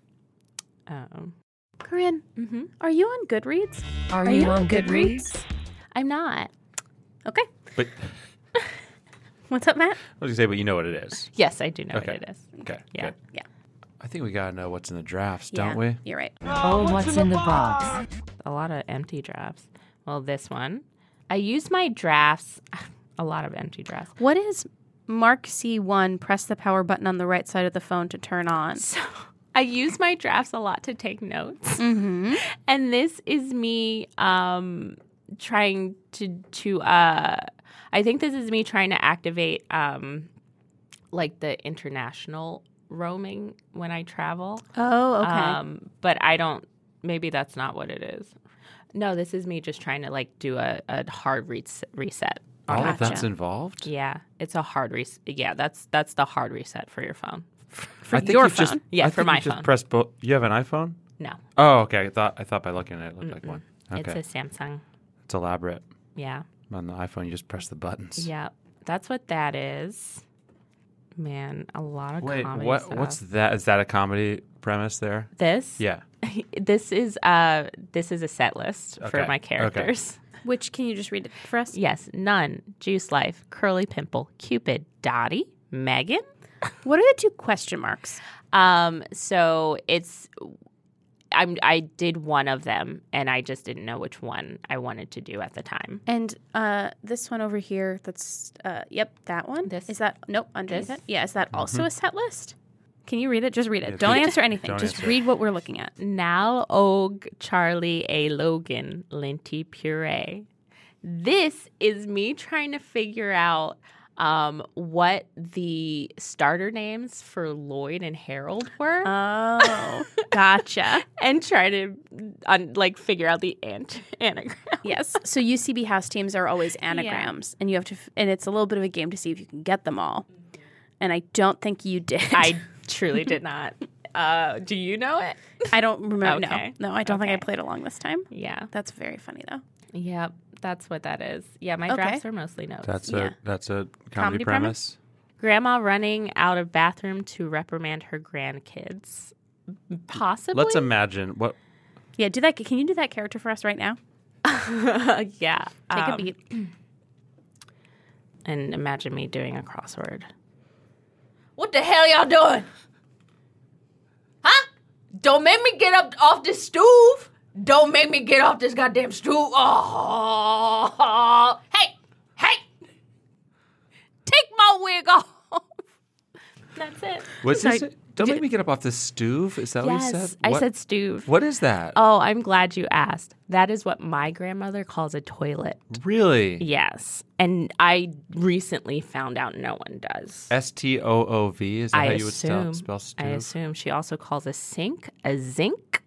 Um, Corinne, mm-hmm. are you on Goodreads? Are, Are you, you on on Goodreads? I'm not. Okay. But What's up, Matt? I was gonna say, but you know what it is. Yes, I do know Okay. what it is. Okay. Yeah. Good. Yeah. I think we gotta know what's in the drafts, Yeah, don't we? You're right. Oh, what's in the box? A lot of empty drafts. Well, this one. I use my drafts, a lot of empty drafts. What is Mark C one? Press the power button on the right side of the phone to turn on. So I use my drafts a lot to take notes. Mm-hmm. And this is me um, trying to, to uh, I think this is me trying to activate um, like the international roaming when I travel. Oh, okay. Um, but I don't, maybe that's not what it is. No, this is me just trying to like do a, a hard re- reset. All Gotcha. of that's involved. Yeah, it's a hard reset. Yeah, that's that's the hard reset for your phone. For I think your you've just- phone? Yeah, I for think my you just phone. press both. You have an iPhone? No, Oh, okay. I thought I thought by looking at it, it looked like one. Okay. it's a Samsung. It's elaborate. Yeah, On the iPhone, you just press the buttons. yeah, that's what that is. Man, a lot of Wait, comedy what? stuff. What's that? Is that a comedy premise there? this? Yeah. this is uh this is a set list for Okay, my okay. characters. Which, can you just read it for us? Yes, Nun, Juice Life, Curly Pimple, Cupid, Dottie, Megan. What are the two question marks? Um, so it's I'm I did one of them and I just didn't know which one I wanted to do at the time. And uh, this one over here, that's, uh, yep, that one. This? Is that, nope, underneath This? it? Yeah, is that also a set list? Can you read it? Just read it. Yeah, Don't please. answer anything. Don't Just answer. read what we're looking at. Now Og Charlie A Logan Linty Puree. This is me trying to figure out um, what the starter names for Lloyd and Harold were. Oh, gotcha. and try to un- like figure out the ant- anagram. Yes. So U C B house teams are always anagrams, and you have to, f- and it's a little bit of a game to see if you can get them all. And I don't think you did. I truly did not. Uh, do you know it? I don't remember. Okay. No, no, I don't think I Okay. played along this time. Yeah. That's very funny though. Yep. That's what that is. Yeah, my Okay. drafts are mostly notes. That's Yeah. a that's a comedy, Comedy premise? premise. Grandma running out of bathroom to reprimand her grandkids. Possibly. Let's imagine what. Yeah, do that. Can you do that character for us right now? yeah. Take a um, beat. And imagine me doing a crossword. What the hell y'all doing? Huh? Don't make me get up off this stove. Don't make me get off this goddamn stool. Oh, hey, hey, take my wig off. That's it. What's Sorry. this? Don't make me get up off the stove. Is that what you Yes, said? I What- said stove. What is that? Oh, I'm glad you asked. That is what my grandmother calls a toilet. Really? Yes. And I recently found out no one does. S T O O V? Is that I how you would assume. spell, spell stove? I assume. She also calls a sink a zinc.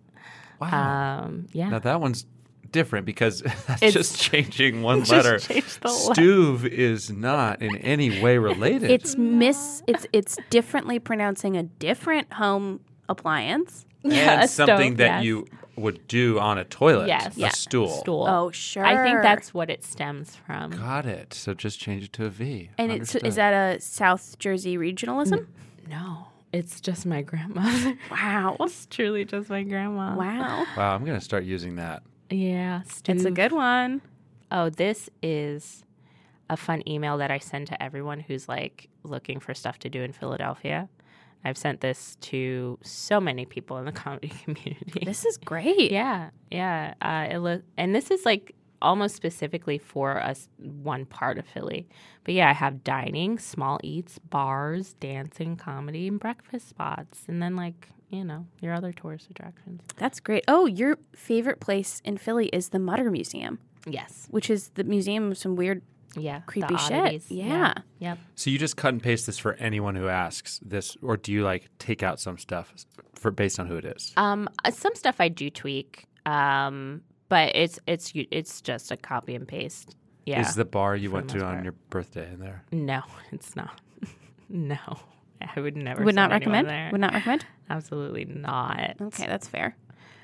Wow. Um, yeah. Now that one's different because that's It's- just changing one Just letter. change the letter. Stove is not in any way related. It's miss. It's it's differently pronouncing a different home appliance. Yeah, and a something stove, that yes. you would do on a toilet. Yes. A Yeah. stool. Stool. Oh, sure. I think that's what it stems from. Got it. So just change it to a V. And it's, Understood. is that a South Jersey regionalism? No, it's just my grandmother. Wow. It's truly just my grandma. Wow. Wow, I'm going to start using that. Yeah, It's a stove. good one. Oh, this is a fun email that I send to everyone who's like looking for stuff to do in Philadelphia. I've sent this to so many people in the comedy community. This is great. yeah, yeah. Uh, it lo- and this is like almost specifically for us, one part of Philly. But yeah, I have dining, small eats, bars, dancing, comedy, and breakfast spots. And then like, you know, your other tourist attractions. That's great. Oh, your favorite place in Philly is the Mutter Museum, Yes. which is the museum of some weird, Yeah. creepy the shit. oddities. Yeah. Yep. So you just cut and paste this for anyone who asks this, or do you like take out some stuff for based on who it is? Um, uh, some stuff I do tweak, um, but it's it's it's just a copy and paste. Yeah. Is the bar you for went the to most on part. your birthday in there? No, it's not. No, I would never. would not send anyone recommend. there. Would not recommend. Absolutely not. Okay, that's fair.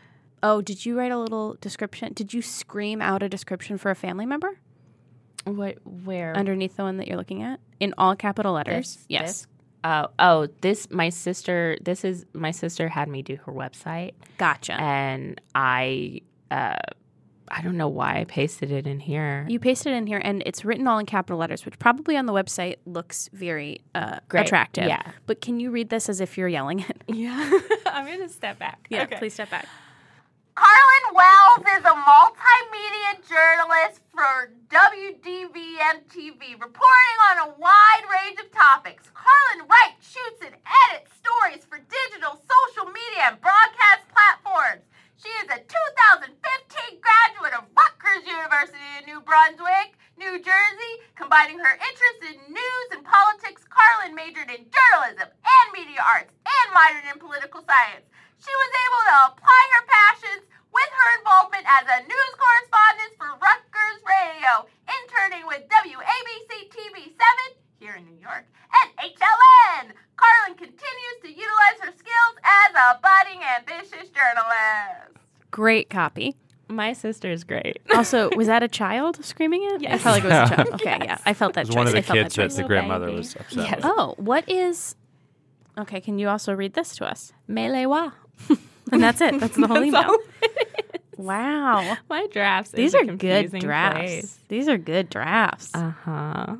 Oh, did you write a little description? Did you scream out a description for a family member What? Where? underneath the one that you're looking at in all capital letters? This? Yes. This? Oh, oh, this. My sister. This is my sister had me do her website, Gotcha. and I. Uh, I don't know why I pasted it in here. You pasted it in here, and it's written all in capital letters, which probably on the website looks very uh, Great. attractive. Yeah. But can you read this as if you're yelling it? Yeah. I'm gonna step back. Yeah, Okay. please step back. Carlin Wells is a multimedia journalist for W D V M T V, reporting on a wide range of topics. Carlin writes, shoots, and edits stories for digital, social media, and broadcast platforms. She is a two thousand fifteen graduate of Rutgers University in New Brunswick, New Jersey. Combining her interest in news and politics, Carlin majored in journalism and media arts and minored in political science. She was able to apply her passions with her involvement as a news correspondent for Rutgers Radio, interning with W A B C T V seven here in New York and H L N. Carlin continues to utilize her skills as a budding, ambitious journalist. Great copy. My sister's great. Also, was that a child screaming it? I Yes. felt like it was a child. Yes. Okay, yeah. I felt that It was choice. one of the I felt kids that that choice. the Little grandmother baby. was upset Yes. with. Oh, what is... Okay, can you also read this to us? Melewa. And that's it. That's the whole email. all Wow. My drafts. These is a are good confusing drafts. place. These are good drafts. Uh huh.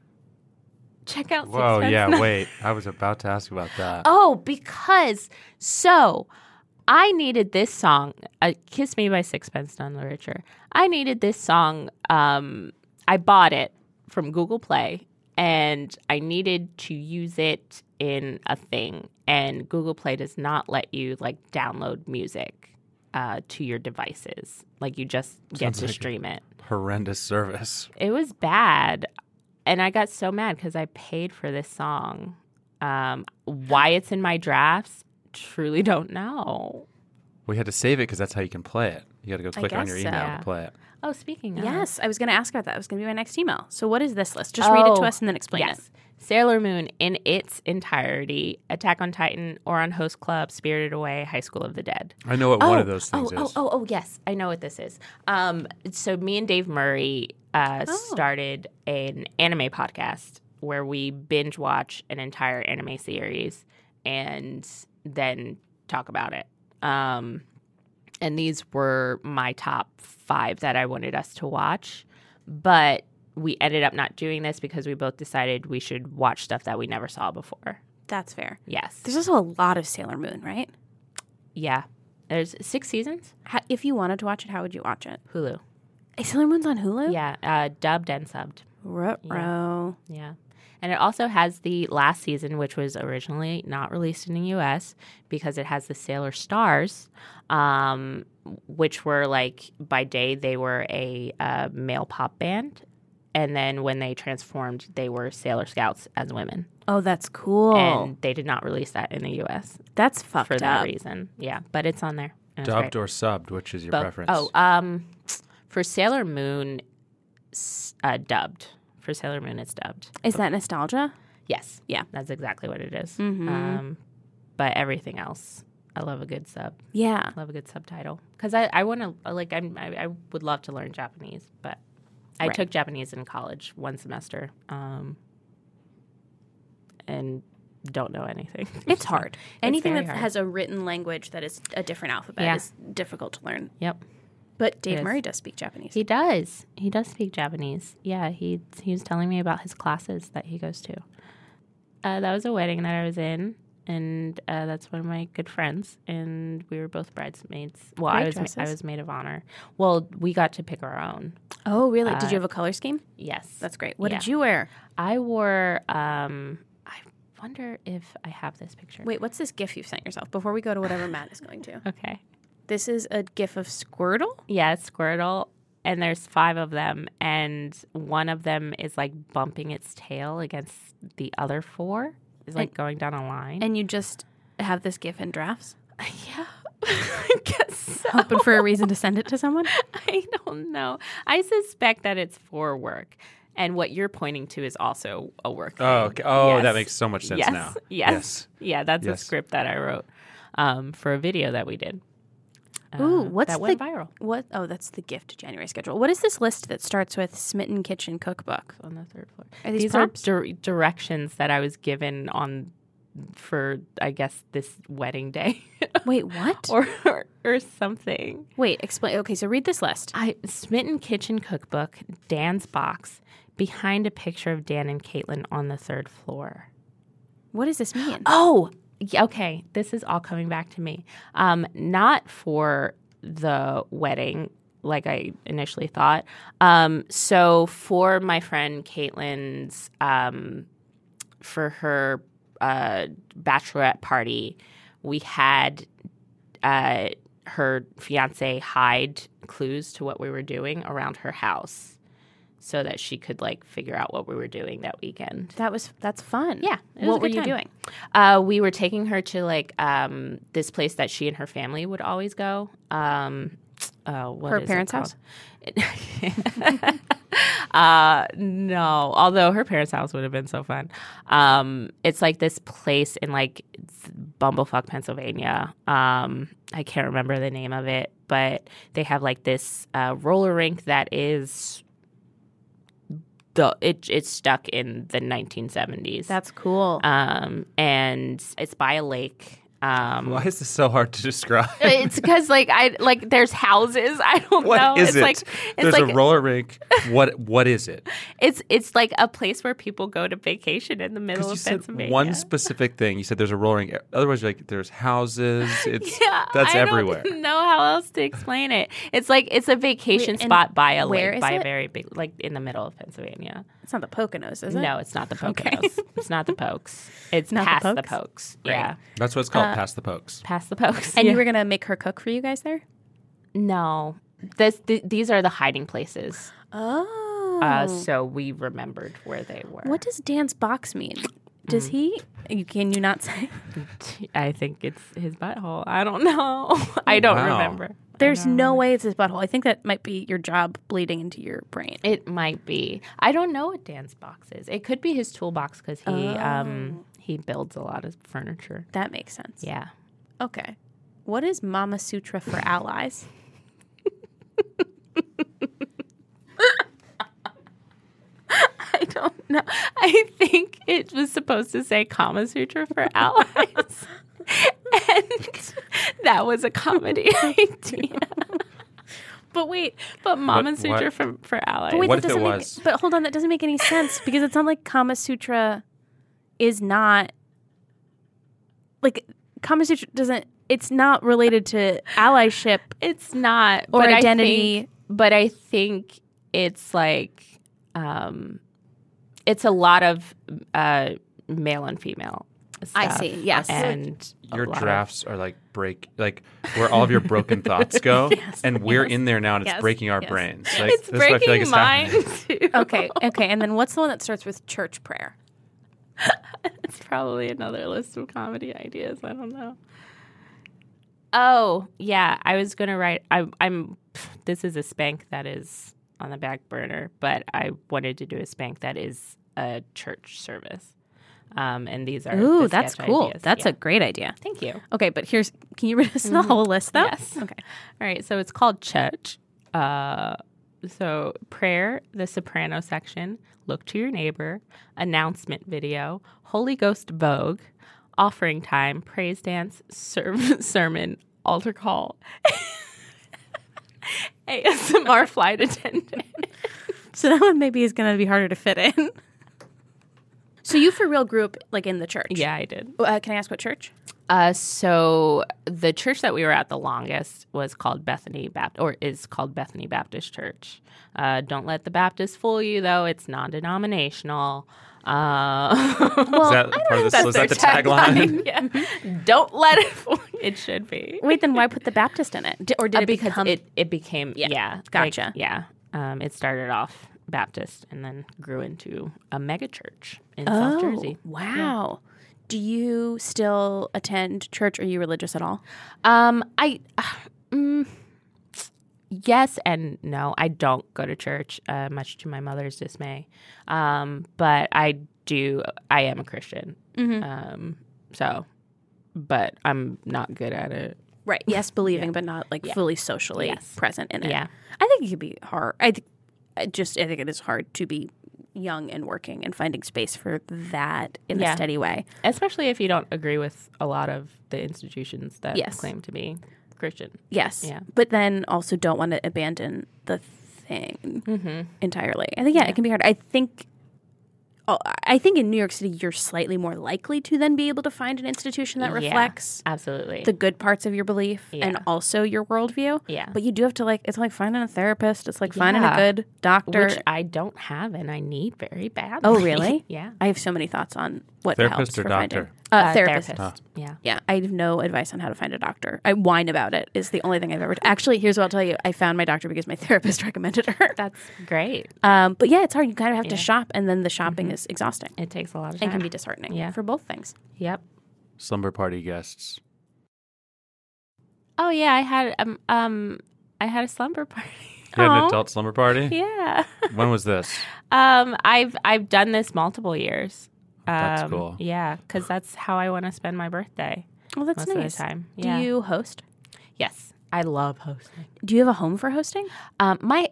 Check out. Whoa, Sixpence yeah, Nine. wait. I was about to ask about that. Oh, because so I needed this song, uh, "Kiss Me" by Sixpence None the Richer. I needed this song. Um, I bought it from Google Play, and I needed to use it in a thing. And Google Play does not let you like download music uh, to your devices. Like you just get Sounds to like- stream it. Horrendous service. It was bad. And I got so mad because I paid for this song. Um, why it's in my drafts, truly don't know. We had to save it because that's how you can play it. You got to go click on guess your so. email Yeah. to play it. Oh, speaking of. Yes, I was going to ask about that. It was going to be my next email. So what is this list? Just read it to Oh, us and then explain yes. it. Sailor Moon in its entirety, Attack on Titan, or on Host Club, Spirited Away, High School of the Dead. I know what one of those things oh, is. Oh, oh, oh, yes. I know what this is. Um, so me and Dave Murray uh, Oh. started an anime podcast where we binge watch an entire anime series and then talk about it. Um, and these were my top five that I wanted us to watch. But we ended up not doing this because we both decided we should watch stuff that we never saw before. That's fair. Yes. There's also a lot of Sailor Moon, right? Yeah. There's six seasons. How, if you wanted to watch it, how would you watch it? Hulu. Hey, Sailor Moon's on Hulu? Yeah. Uh, dubbed and subbed. Ruh-roh. Yeah. And it also has the last season, which was originally not released in the U S because it has the Sailor Stars, um, which were like, by day, they were a uh, male pop band. And then when they transformed, they were Sailor Scouts as women. Oh, that's cool. And they did not release that in the U S That's fucked for that up. reason. Yeah, but it's on there. and it's Dubbed great. or subbed, which is your Both. preference? Oh, um, for Sailor Moon, s- uh, dubbed. For Sailor Moon, it's dubbed. Is that nostalgia? Yes. Yeah. That's exactly what it is. Mhm. Um, but everything else, I love a good sub. Yeah. I love a good subtitle. Because I, I want to, like, I'm, I, I would love to learn Japanese, but I Right. took Japanese in college one semester um, and don't know anything. It's hard. Anything very that hard. has a written language that is a different alphabet Yeah. is difficult to learn. Yep. But Dave is. Murray does speak Japanese. He does. He does speak Japanese. Yeah, he he was telling me about his classes that he goes to. Uh, that was a wedding that I was in, and uh, that's one of my good friends, and we were both bridesmaids. Well, Great I was ma- I dresses. was maid of honor. Well, we got to pick our own. Oh, really? Did Uh, you have a color scheme? Yes, That's great. What yeah. did you wear? I wore. Um, I wonder if I have this picture. Wait, what's this GIF you've sent yourself before we go to whatever Matt is going to? Okay. This is a GIF of Squirtle? Yeah, it's Squirtle, and there's five of them, and one of them is like bumping its tail against the other four. Is like And- going down a line. And you just have this GIF in drafts? Yeah, I guess so. Hoping for a reason to send it to someone? I don't know. I suspect that it's for work, and what you're pointing to is also a work. Oh, thing. okay. Oh, Yes. that makes so much sense yes. now. Yes. Yes. Yeah, that's Yes. a script that I wrote um, for a video that we did. Ooh, Uh, what's that went the- viral What? Oh, that's the gift January schedule. What is this list that starts with Smitten Kitchen Cookbook? on the third floor? Are these These prompts? are dir- directions that I was given on for, I guess, this wedding day, Wait, what? or, or or something. Wait, explain. Okay, so read this list. I Smitten Kitchen Cookbook, Dan's box, behind a picture of Dan and Caitlin on the third floor. What does this mean? Oh, yeah, okay. This is all coming back to me. Um, not for the wedding, like I initially thought. Um, so for my friend Caitlin's, um, for her uh, bachelorette party, we had uh, her fiance hide clues to what we were doing around her house, so that she could like figure out what we were doing that weekend. That was that's fun. Yeah, it was What a were good you time. doing? Uh, we were taking her to like um, this place that she and her family would always go. Um, uh, what Her is it parents' called? house? uh, no, although her parents' house would have been so fun. Um, it's like this place in like Bumblefuck, Pennsylvania. Um, I can't remember the name of it, but they have like this uh, roller rink that is the it it's stuck in the nineteen seventies. That's cool. um, and it's by a lake. Um, Why is this so hard to describe? it's because like I like there's houses. I don't What know. is it's it? like it's There's like a roller rink. What What is it? it's it's like a place where people go to vacation in the middle Because you of said Pennsylvania. one specific thing. You said there's a roller rink. Otherwise, you're like there's houses. It's yeah, that's I everywhere. don't know how else to explain it. It's like it's a vacation Wait, and spot by a where lake, is by it? a very big, like in the middle of Pennsylvania. It's not the Poconos, is it? No, it's not the Okay. Poconos. It's not the Pokes. It's Not the past the Pokes? Pokes. Great. Yeah, That's what it's called. Uh, Past the pokes. past the Pokes. And Yeah. you were gonna make her cook for you guys there? no. This th- these are the hiding places. Oh. Uh, so we remembered where they were. What does Dan's box mean? Does Mm. he? you- Can you not say? I think it's his butthole. I don't know. I don't Wow. remember. There's no way it's his butthole. I think that might be your job bleeding into your brain. It might be. I don't know what Dan's box is. It could be his toolbox because he um he builds a lot of furniture. That makes sense. Yeah. Okay. What is Mama Sutra for allies? I don't know. I think it was supposed to say Kama Sutra for allies. And that was a comedy idea. But wait, But Mama But Sutra what- for, for allies. but wait, What that if it doesn't was? make. But hold on, that doesn't make any sense because it's not like Kama Sutra is not like Kama Sutra doesn't. It's not related to allyship. It's not. Or but I identity. think- but I think it's like, um, it's a lot of uh, male and female I stuff. see, yes. And a Your lot of- drafts are like break, like where all of your broken thoughts go, and we're in there now, and it's Yes, breaking our yes. brains. Like, It's this is what I feel like breaking is mine happening. too. Okay, okay. And then what's the one that starts with church prayer? It's probably another list of comedy ideas. I don't know. Oh, yeah. I was going to write. I, I'm. This is a spank that is on the back burner, but I wanted to do a spank that is a church service. Um, and these are. Ooh, the that's sketch cool. ideas. That's Yeah. a great idea. Thank you. Okay, but here's, can you read us the whole list though? Yes. Okay. All right. So it's called church. Uh, so prayer, the soprano section, look to your neighbor, announcement video, Holy Ghost Vogue, offering time, praise dance, ser- sermon, altar call, A S M R flight attendant. So that one maybe is going to be harder to fit in. So you for real grew up like in the church? Yeah, I did. Uh, can I ask what church? Uh, so the church that we were at the longest was called Bethany Baptist, or is called Bethany Baptist Church. Uh, don't let the Baptists fool you, though. It's non-denominational. Uh, Well, Is that part of this? that's Was that the their tagline? yeah. Don't let it fool you. It should be. wait, then why put the Baptist in it? Di- or did Uh, it because become? it, it became, Yeah, yeah. like, gotcha. yeah. Um, it started off Baptist and then grew into a mega church in oh, South Jersey. wow. Do you still attend church? Are you religious at all? Um, I, uh, mm, yes and no. I don't go to church, uh, much to my mother's dismay. Um, but I do. I am a Christian. Mm-hmm. Um, so, but I'm not good at it. Right. Yes, believing, but not like fully socially Yes. present in it. Yeah. I think it could be hard. I think, I just I think it is hard to be young and working and finding space for that in Yeah. a steady way. Especially if you don't agree with a lot of the institutions that Yes. claim to be Christian. Yes. Yeah. But then also don't want to abandon the thing Mm-hmm. entirely. I think yeah, it can be hard. I think oh, I think in New York City you're slightly more likely to then be able to find an institution that Yeah. reflects Absolutely. the good parts of your belief and Yeah. also your worldview. Yeah. But you do have to like it's like finding a therapist. It's like finding a Yeah. good doctor. Which I don't have and I need very badly. Oh, really? Yeah. I have so many thoughts on what Therapist helps or for doctor? finding uh, Uh, therapist. therapist. Yeah. Yeah, I have no advice on how to find a doctor. I whine about it. Is the only thing I've ever. Actually, here's what I'll tell you. I found my doctor because my therapist recommended her. That's great. Um, but yeah, it's hard. You kind of have to Yeah. shop, and then the shopping is exhausting It takes a lot of and time. can be disheartening. Yeah. for both things. Yep. Slumber party guests. Oh yeah, I had um um I had a slumber party. You had an Aw. adult slumber party? Yeah. When was this? Um I've I've done this multiple years. Um, That's cool. Yeah, because that's how I want to spend my birthday Well, that's most nice. of the time. Do Yeah. you host? Yes, I love hosting. Do you have a home for hosting? Um, my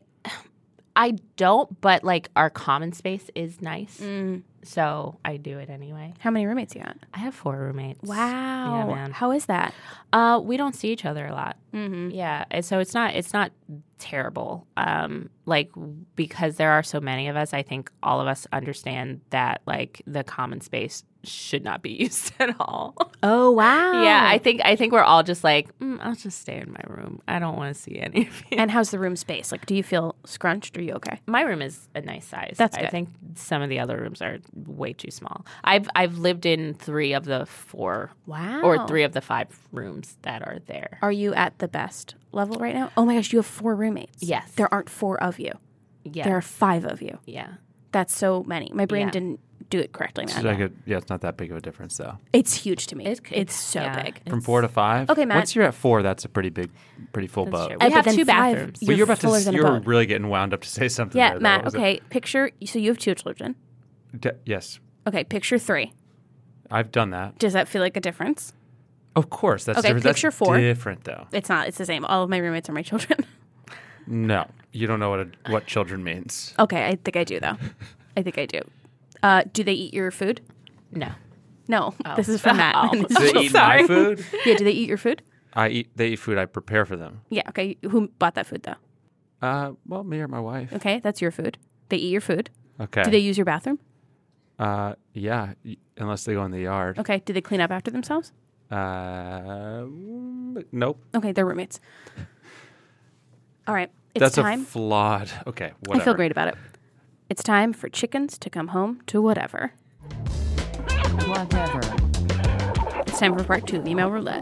I don't, but like our common space is nice, Mm. so I do it anyway. How many roommates you got? I have four roommates. Wow. Yeah, man. How is that? Uh, we don't see each other a lot. Mm-hmm. Yeah, and so it's not it's not terrible. Um, like because there are so many of us, I think all of us understand that like the common space should not be used at all. Oh wow. Yeah, I think I think we're all just like, mm, I'll just stay in my room. I don't want to see any of you. And how's the room space? Like, do you feel scrunched? Or are you okay? My room is a nice size. That's I good. think some of the other rooms are way too small. I've I've lived in three of the four Wow. or three of the five rooms that are there. Are you at the best level right now? Oh my gosh, you have four roommates. Yes. There aren't four of you. Yeah. There are five of you. yeah. That's so many. My brain Yeah. didn't do it correctly, It's man. like a, yeah, it's not that big of a difference though. It's huge to me. It- it's so yeah. big. From four to five. Okay, Matt. Once you're at four, that's a pretty big, pretty full That's boat. true. Uh, We but have then two five, bathrooms. But you're about fuller to. than a You're boat. really getting wound up to say something. Yeah, there, though. Matt. Was it- Okay, picture. So you have two children. D- yes, Okay, picture three. I've done that. Does that feel like a difference? Of course, that's Okay, different. picture that's four. different though. It's not. It's the same. All of my roommates are my children. No, you don't know what a, what children means. Okay, I think I do though. I think I do. Uh, do they eat your food? No. No, Oh. this is for Matt. Oh. This Do is- they eat Sorry. my food? yeah, do they eat your food? I eat. They eat food I prepare for them. Yeah. Okay. Who bought that food though? Uh, well, me or my wife. Okay, that's your food. They eat your food. Okay. Do they use your bathroom? Uh, yeah, y- unless they go in the yard. Okay. Do they clean up after themselves? Uh, mm, nope. Okay, they're roommates. All right. It's That's time. a flawed. Okay, I whatever. feel great about it. It's time for chickens to come home to whatever. Whatever. It's time for part two of Email Roulette.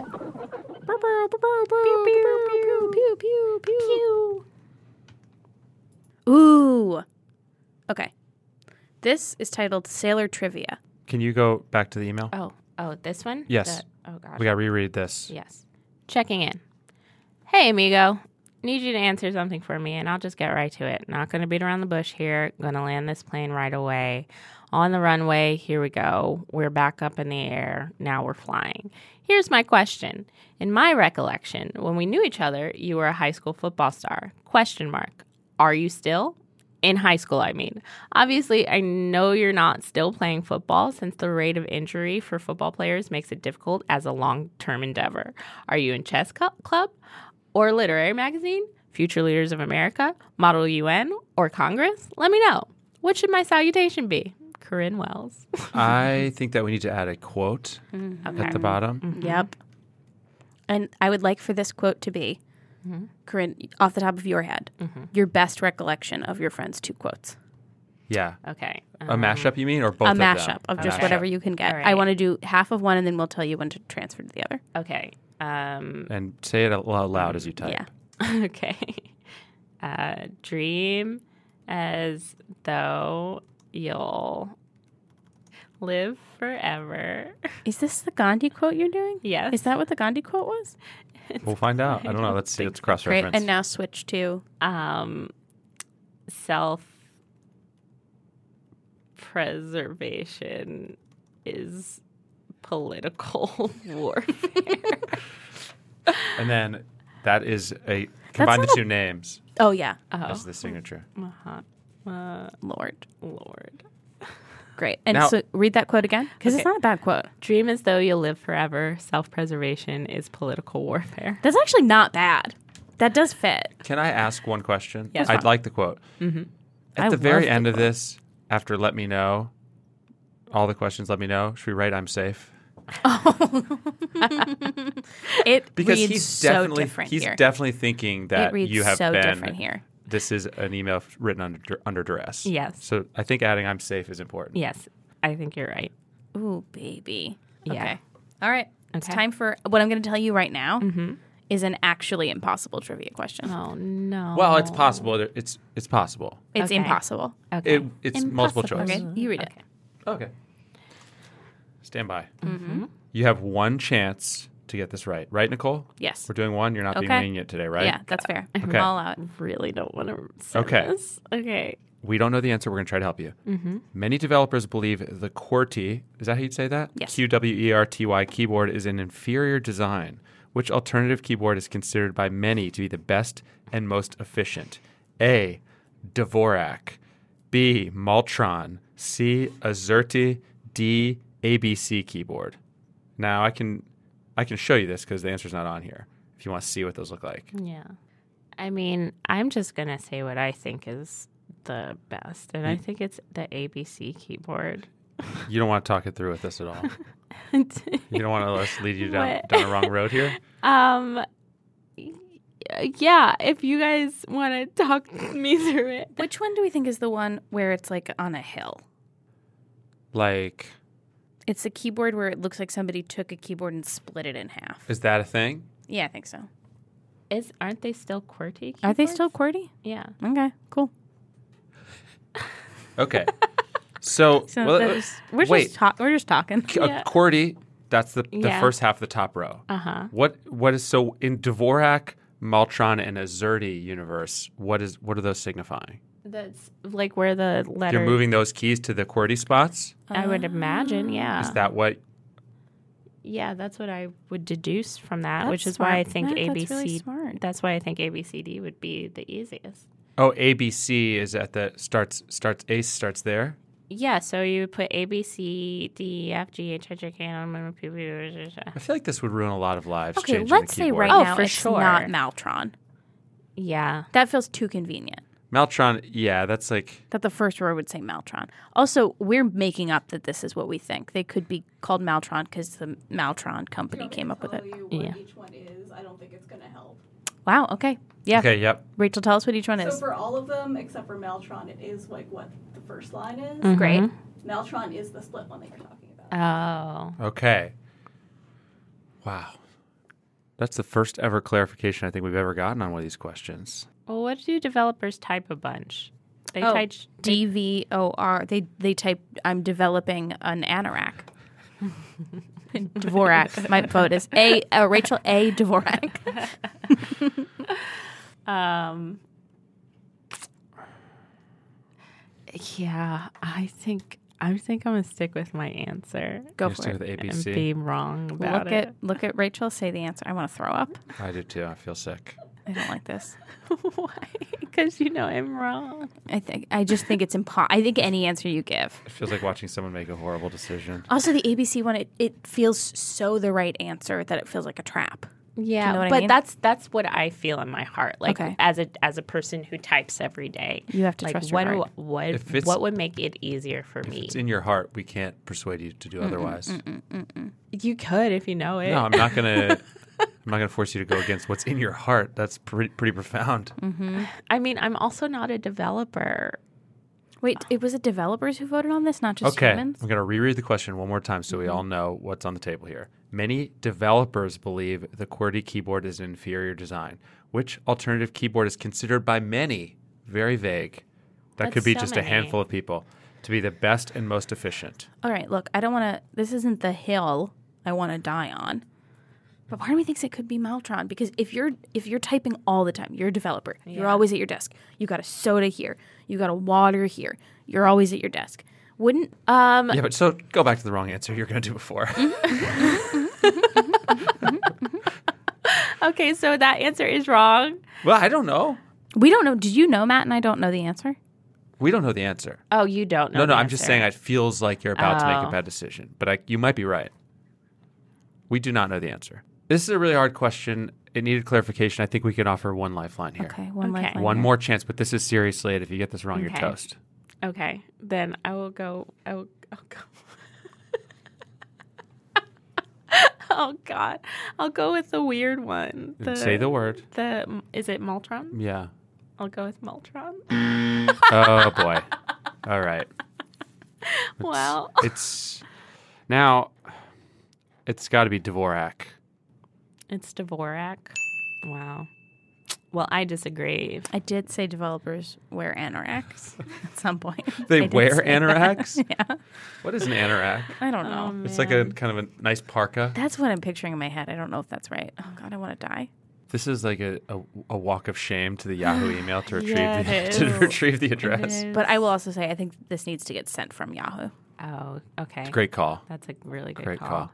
Ooh. Okay. This is titled Sailor Trivia. Can you go back to the email? Oh, oh, this one? Yes. The- oh, gosh. We got to reread this. Yes. Checking in. Hey, amigo. Need you to answer something for me, and I'll just get right to it. Not going to beat around the bush here. Going to land this plane right away. On the runway, here we go. We're back up in the air. Now we're flying. Here's my question. In my recollection, when we knew each other, you were a high school football star. Question mark. Are you still? In high school, I mean. Obviously, I know you're not still playing football since the rate of injury for football players makes it difficult as a long-term endeavor. Are you in chess cu- club or literary magazine, Future Leaders of America, Model U N, or Congress? Let me know. What should my salutation be? Corinne Wells. I think that we need to add a quote Okay. at the bottom. Mm-hmm. Yep. And I would like for this quote to be, Mm-hmm. Corinne, off the top of your head, your best recollection of your friend's two quotes. Yeah. Okay. A Um, mashup, you mean, or both A of them? mashup of just A whatever mashup. you can get. All I right. want to do half of one, and then we'll tell you when to transfer to the other. Okay. Um, And say it out loud as you type. Yeah. okay. Uh, dream as though you'll live forever. Is this the Gandhi quote you're doing? Yes. Is that what the Gandhi quote was? We'll find out. I don't know. Let's see. Let's cross Great. reference. And now switch to um, self preservation is political warfare. And then that is a combine the not two names oh yeah, as the signature. uh-huh. uh, Lord. Lord. Great. And Now- so read that quote again because it's Okay. not a bad quote. Dream as though you'll live forever. Self preservation is political warfare. That's actually not bad. That does fit. Can I ask one question? Yes. I'd like the quote. Mm-hmm. At I the love very the end of quote. this, after let me know, all the questions let me know, should we write I'm safe? It Because reads he's so definitely different he's here. definitely thinking It that reads you have so been different here. This is an email written under under duress. Yes. So I think adding I'm safe is important. Yes, I think you're right. Ooh, baby. Yeah. Okay. All right. It's Okay. time for what I'm going to tell you right now is an actually impossible trivia question. Oh no. Well, it's possible. It's it's possible. It's Okay. impossible. Okay. It, it's multiple choice. Okay, you read Okay. Okay. Stand by. Mm-hmm. You have one chance to get this right. Right, Nicole? Yes. We're doing one. You're not being Okay. lenient today, right? Yeah, that's fair. Okay. I'll allow it. Really don't want to say Okay. this. Okay. We don't know the answer. We're going to try to help you. Mm-hmm. Many developers believe the QWERTY, is that how you'd say that? Yes. Q W E R T Y keyboard is an inferior design. Which alternative keyboard is considered by many to be the best and most efficient? A. Dvorak. B. Maltron. C. Azerty. D. A B C keyboard. Now I can I can show you this because the answer's not on here. If you want to see what those look like. Yeah. I mean, I'm just going to say what I think is the best. And I think it's the A B C keyboard. You don't want to talk it through with us at all. You don't want to let us lead you down, What? down the wrong road here? um, y- yeah, if you guys want to talk me through it. Which one do we think is the one where it's like on a hill? Like, It's a keyboard where it looks like somebody took a keyboard and split it in half. is that a thing? Yeah, I think so. Is Aren't they still QWERTY keyboards? Are they still QWERTY? Yeah. Okay, cool. Okay. So, So well, that uh, was- we're wait. just talk- we're just talking. K- uh, Yeah. QWERTY, that's the, the Yeah. first half of the top row. Uh-huh. What what is so in Dvorak, Maltron, and Azerty universe? What is what are those signifying? That's like where the letter. You're moving those keys to the QWERTY spots. I would imagine, yeah. Is that what? Yeah, that's what I would deduce from that, which That's is why I smart. think Yeah, A B that's C. really smart. That's why I think A B C D would be the easiest. Oh, A B C is at the starts starts Ace starts there. Yeah, so you would put A B C D E F G H I J K L M N O P Q R S T U V. I feel like this would ruin a lot of lives. Okay, changing let's the say keyboard. right Oh, now for it's sure. not Maltron. Yeah. That feels too convenient. Maltron, yeah, that's like That the first row would say Maltron. Also, we're making up that this is what we think. They could be called Maltron because the Maltron company came up with it. Yeah. Each one is. I don't think it's going to help. Wow. Okay. Yeah. Okay, yep. Rachel, tell us what each one So is. for all of them, except for Meltron, it is like what the first line is. Mhm. Great. Meltron is the split one that you're talking about. Oh. Okay. Wow. That's the first ever clarification I think we've ever gotten on one of these questions. Well, what do developers type a bunch? They Oh, type D V O R. They they type, I'm developing an anorak. Dvorak. My vote is A. Uh, Rachel A. Dvorak. Um. Yeah, I think I think I'm gonna stick with my answer. Go You for stick it. with A B And C. be wrong about Look it. at look at Rachel. Say the answer. I want to throw up. I do too. I feel sick. I don't like this. Why? Because you know I'm wrong. I think I just think it's impo- I think any answer you give. It feels like watching someone make a horrible decision. Also, the A B C one, it, it feels so the right answer that it feels like a trap. Yeah, know what I but mean? that's that's what I feel in my heart. Like Okay. as a as a person who types every day, You have to like trust your what heart. do- what If it's- what would make it easier for If me? it's in your heart, we can't persuade you to do otherwise. You could if you know it. No, I'm not gonna. I'm not gonna force you to go against what's in your heart. That's pretty pretty profound. I mean, I'm also not a developer. Wait, it was it developers who voted on this, not just Okay, humans? I'm gonna reread the question one more time so we all know what's on the table here. Many developers believe the QWERTY keyboard is an inferior design. Which alternative keyboard is considered by many, very vague, that That's could be so just many. a handful of people, to be the best and most efficient? All right, look, I don't want to. This isn't the hill I want to die on. But part of me thinks it could be Maltron because if you're if you're typing all the time, you're a developer. You're Yeah. always at your desk. You got a soda here. You got a water here. You're always at your desk. Wouldn't um Yeah, but so go back to the wrong answer you're gonna do before. Okay, so that answer is wrong. Well, I don't know. we don't know? Did you know, Matt? And I don't know the answer. We don't know the answer. Oh, you don't know. No, no, the I'm just answer. saying it feels like you're about to make a Oh. bad decision, but I, you might be right. We do not know the answer. This is a really hard question. It needed clarification. I think we can offer one lifeline here. Okay, one Okay. lifeline One here. more chance, but this is seriously it. If you get this wrong, you're Okay. toast. Okay, then I will go. I will. I'll go. Oh God, I'll go with the weird one. The, Say the word. The is it Maltron? Yeah. I'll go with Maltron. Oh, boy. All right. Well, It's now, it's got to be Dvorak. it's Dvorak. Wow. Well, I disagree. I did say developers wear anoraks at some point. They I did wear say that. anoraks? Yeah, What is an anorak? I don't know. Um, It's like a kind of a nice parka. That's what I'm picturing in my head. I don't know if that's right. Oh God, I want to die. This is like a, a, a walk of shame to the Yahoo email to retrieve Yeah, the it to is. retrieve the address. is. But I will also say I think this needs to get sent from Yahoo. Oh, okay. Great call. That's a really good Great call. call.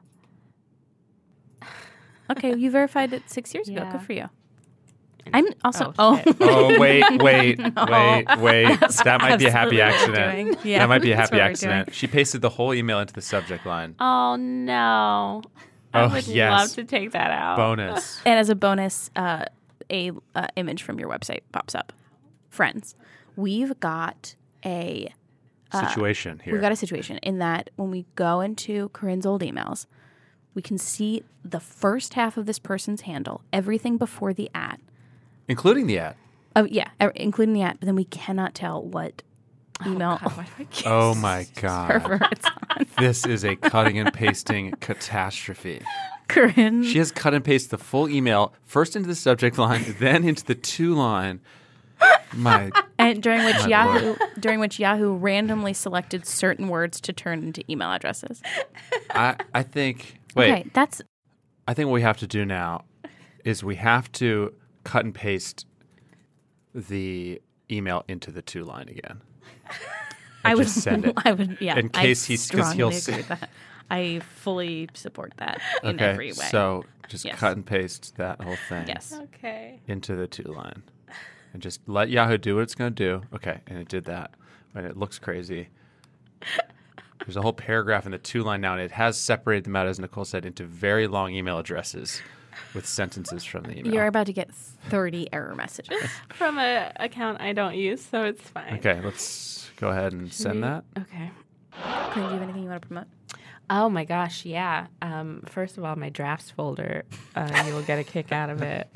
Okay, you verified it six years ago. Yeah. Good for you. I'm also. Oh, Oh, shit. Oh wait, wait, wait, wait! That might be a happy absolutely what we're accident. doing. Yeah, that might be a that's happy what we're accident. doing. She pasted the whole email into the subject line. Oh no. I Oh, would yes. love to take that out. Bonus. and as a bonus, uh, a uh, image from your website pops up. Friends, we've got a Situation here. we've got a situation in that when we go into Corinne's old emails, we can see the first half of this person's handle, everything before the at. Including the ad. Oh yeah, er- including the at, but then we cannot tell what email Oh my god. server it's on. This is a cutting and pasting catastrophe. Corinne. She has cut and pasted the full email first into the subject line, then into the to line. My And during which My Yahoo, during which Yahoo randomly selected certain words to turn into email addresses. I I think wait, Okay, that's I think what we have to do now is we have to cut and paste the email into the to line again. I would just send it. I would yeah. In case I he's- 'cause he'll strongly s- agree with that. I fully support that in Okay, every way. so just Yes. cut and paste that whole thing yes. Okay. into the to line, and just let Yahoo do what it's going to do. Okay, and it did that, and it looks crazy. There's a whole paragraph in the to line now, and it has separated them out, as Nicole said, into very long email addresses with sentences from the email. You're about to get thirty error messages. From a account I don't use, so it's fine. Okay, let's go ahead and send we- that. Okay. Corinne, do you have anything you want to promote? Oh my gosh, yeah. Um, first of all, my drafts folder, uh, you will get a kick out of it.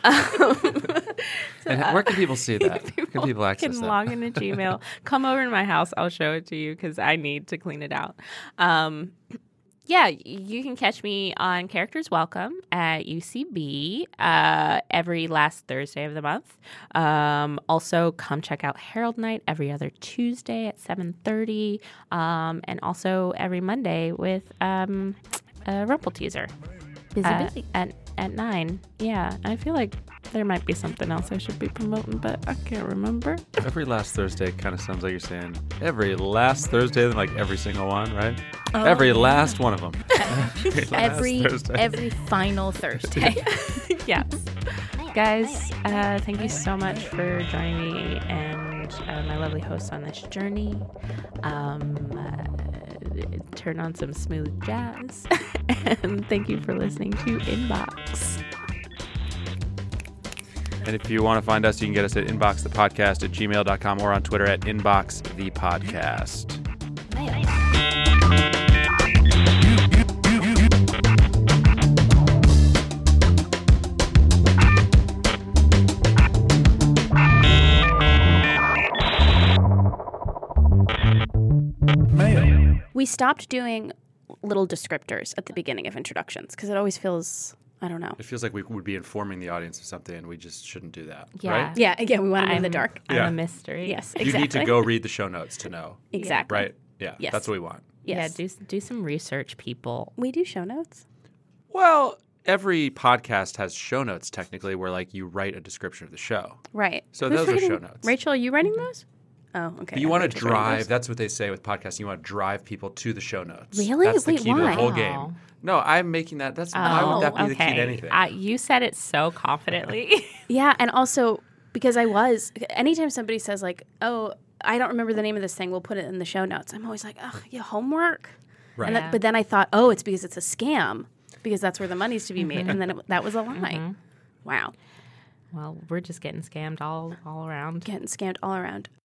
And where can people see that? Where can people access can that? log into Gmail. Come over to my house. I'll show it to you because I need to clean it out. Um, yeah, you can catch me on Characters Welcome at U C B uh, every last Thursday of the month. Um, also, come check out Herald Night every other Tuesday at seven thirty, um, and also every Monday with um, a Rumple Teaser. Busy, uh, busy. At, at nine. Yeah, I feel like there might be something else I should be promoting, but I can't remember. Every last Thursday kind of sounds like you're saying every last Thursday, like every single one, right? Oh, every yeah. last one of them. every last Every Thursday. every final Thursday. Yes. Guys, uh, thank you so much for joining me and uh, my lovely hosts on this journey. Um, uh, turn on some smooth jazz. And thank you for listening to Inbox. And if you want to find us, you can get us at inboxthepodcast at gmail dot com or on Twitter at inboxthepodcast. We stopped doing little descriptors at the beginning of introductions because it always feels, I don't know. It feels like we would be informing the audience of something, and we just shouldn't do that. Yeah. Right? Yeah, again, we want to be in the I'm- dark. I'm Yeah. a mystery. Yes, You exactly. need to go read the show notes to know. Exactly. Right? Yeah. Yes. That's what we want. Yes. Yeah, do, do some research, people. We do show notes. Well, every podcast has show notes technically where like you write a description of the show. Right. So Who's those are writing- show notes. Rachel, are you writing those? Oh, okay. You I want to Rachel's writing drive, those. that's what they say with podcasting. You want to drive people to the show notes. Really? That's the Wait, key to the why? whole Oh. game. No, I'm making that. That's why would that be the key to anything? Uh, you said it so confidently. Yeah, and also because I was, anytime somebody says like, oh, I don't remember the name of this thing, we'll put it in the show notes. I'm always like, oh, yeah, homework? Right. And that, but then I thought, oh, it's because it's a scam because that's where the money's to be made. And then it, that was a lie. Wow. Well, we're just getting scammed all all around. Getting scammed all around.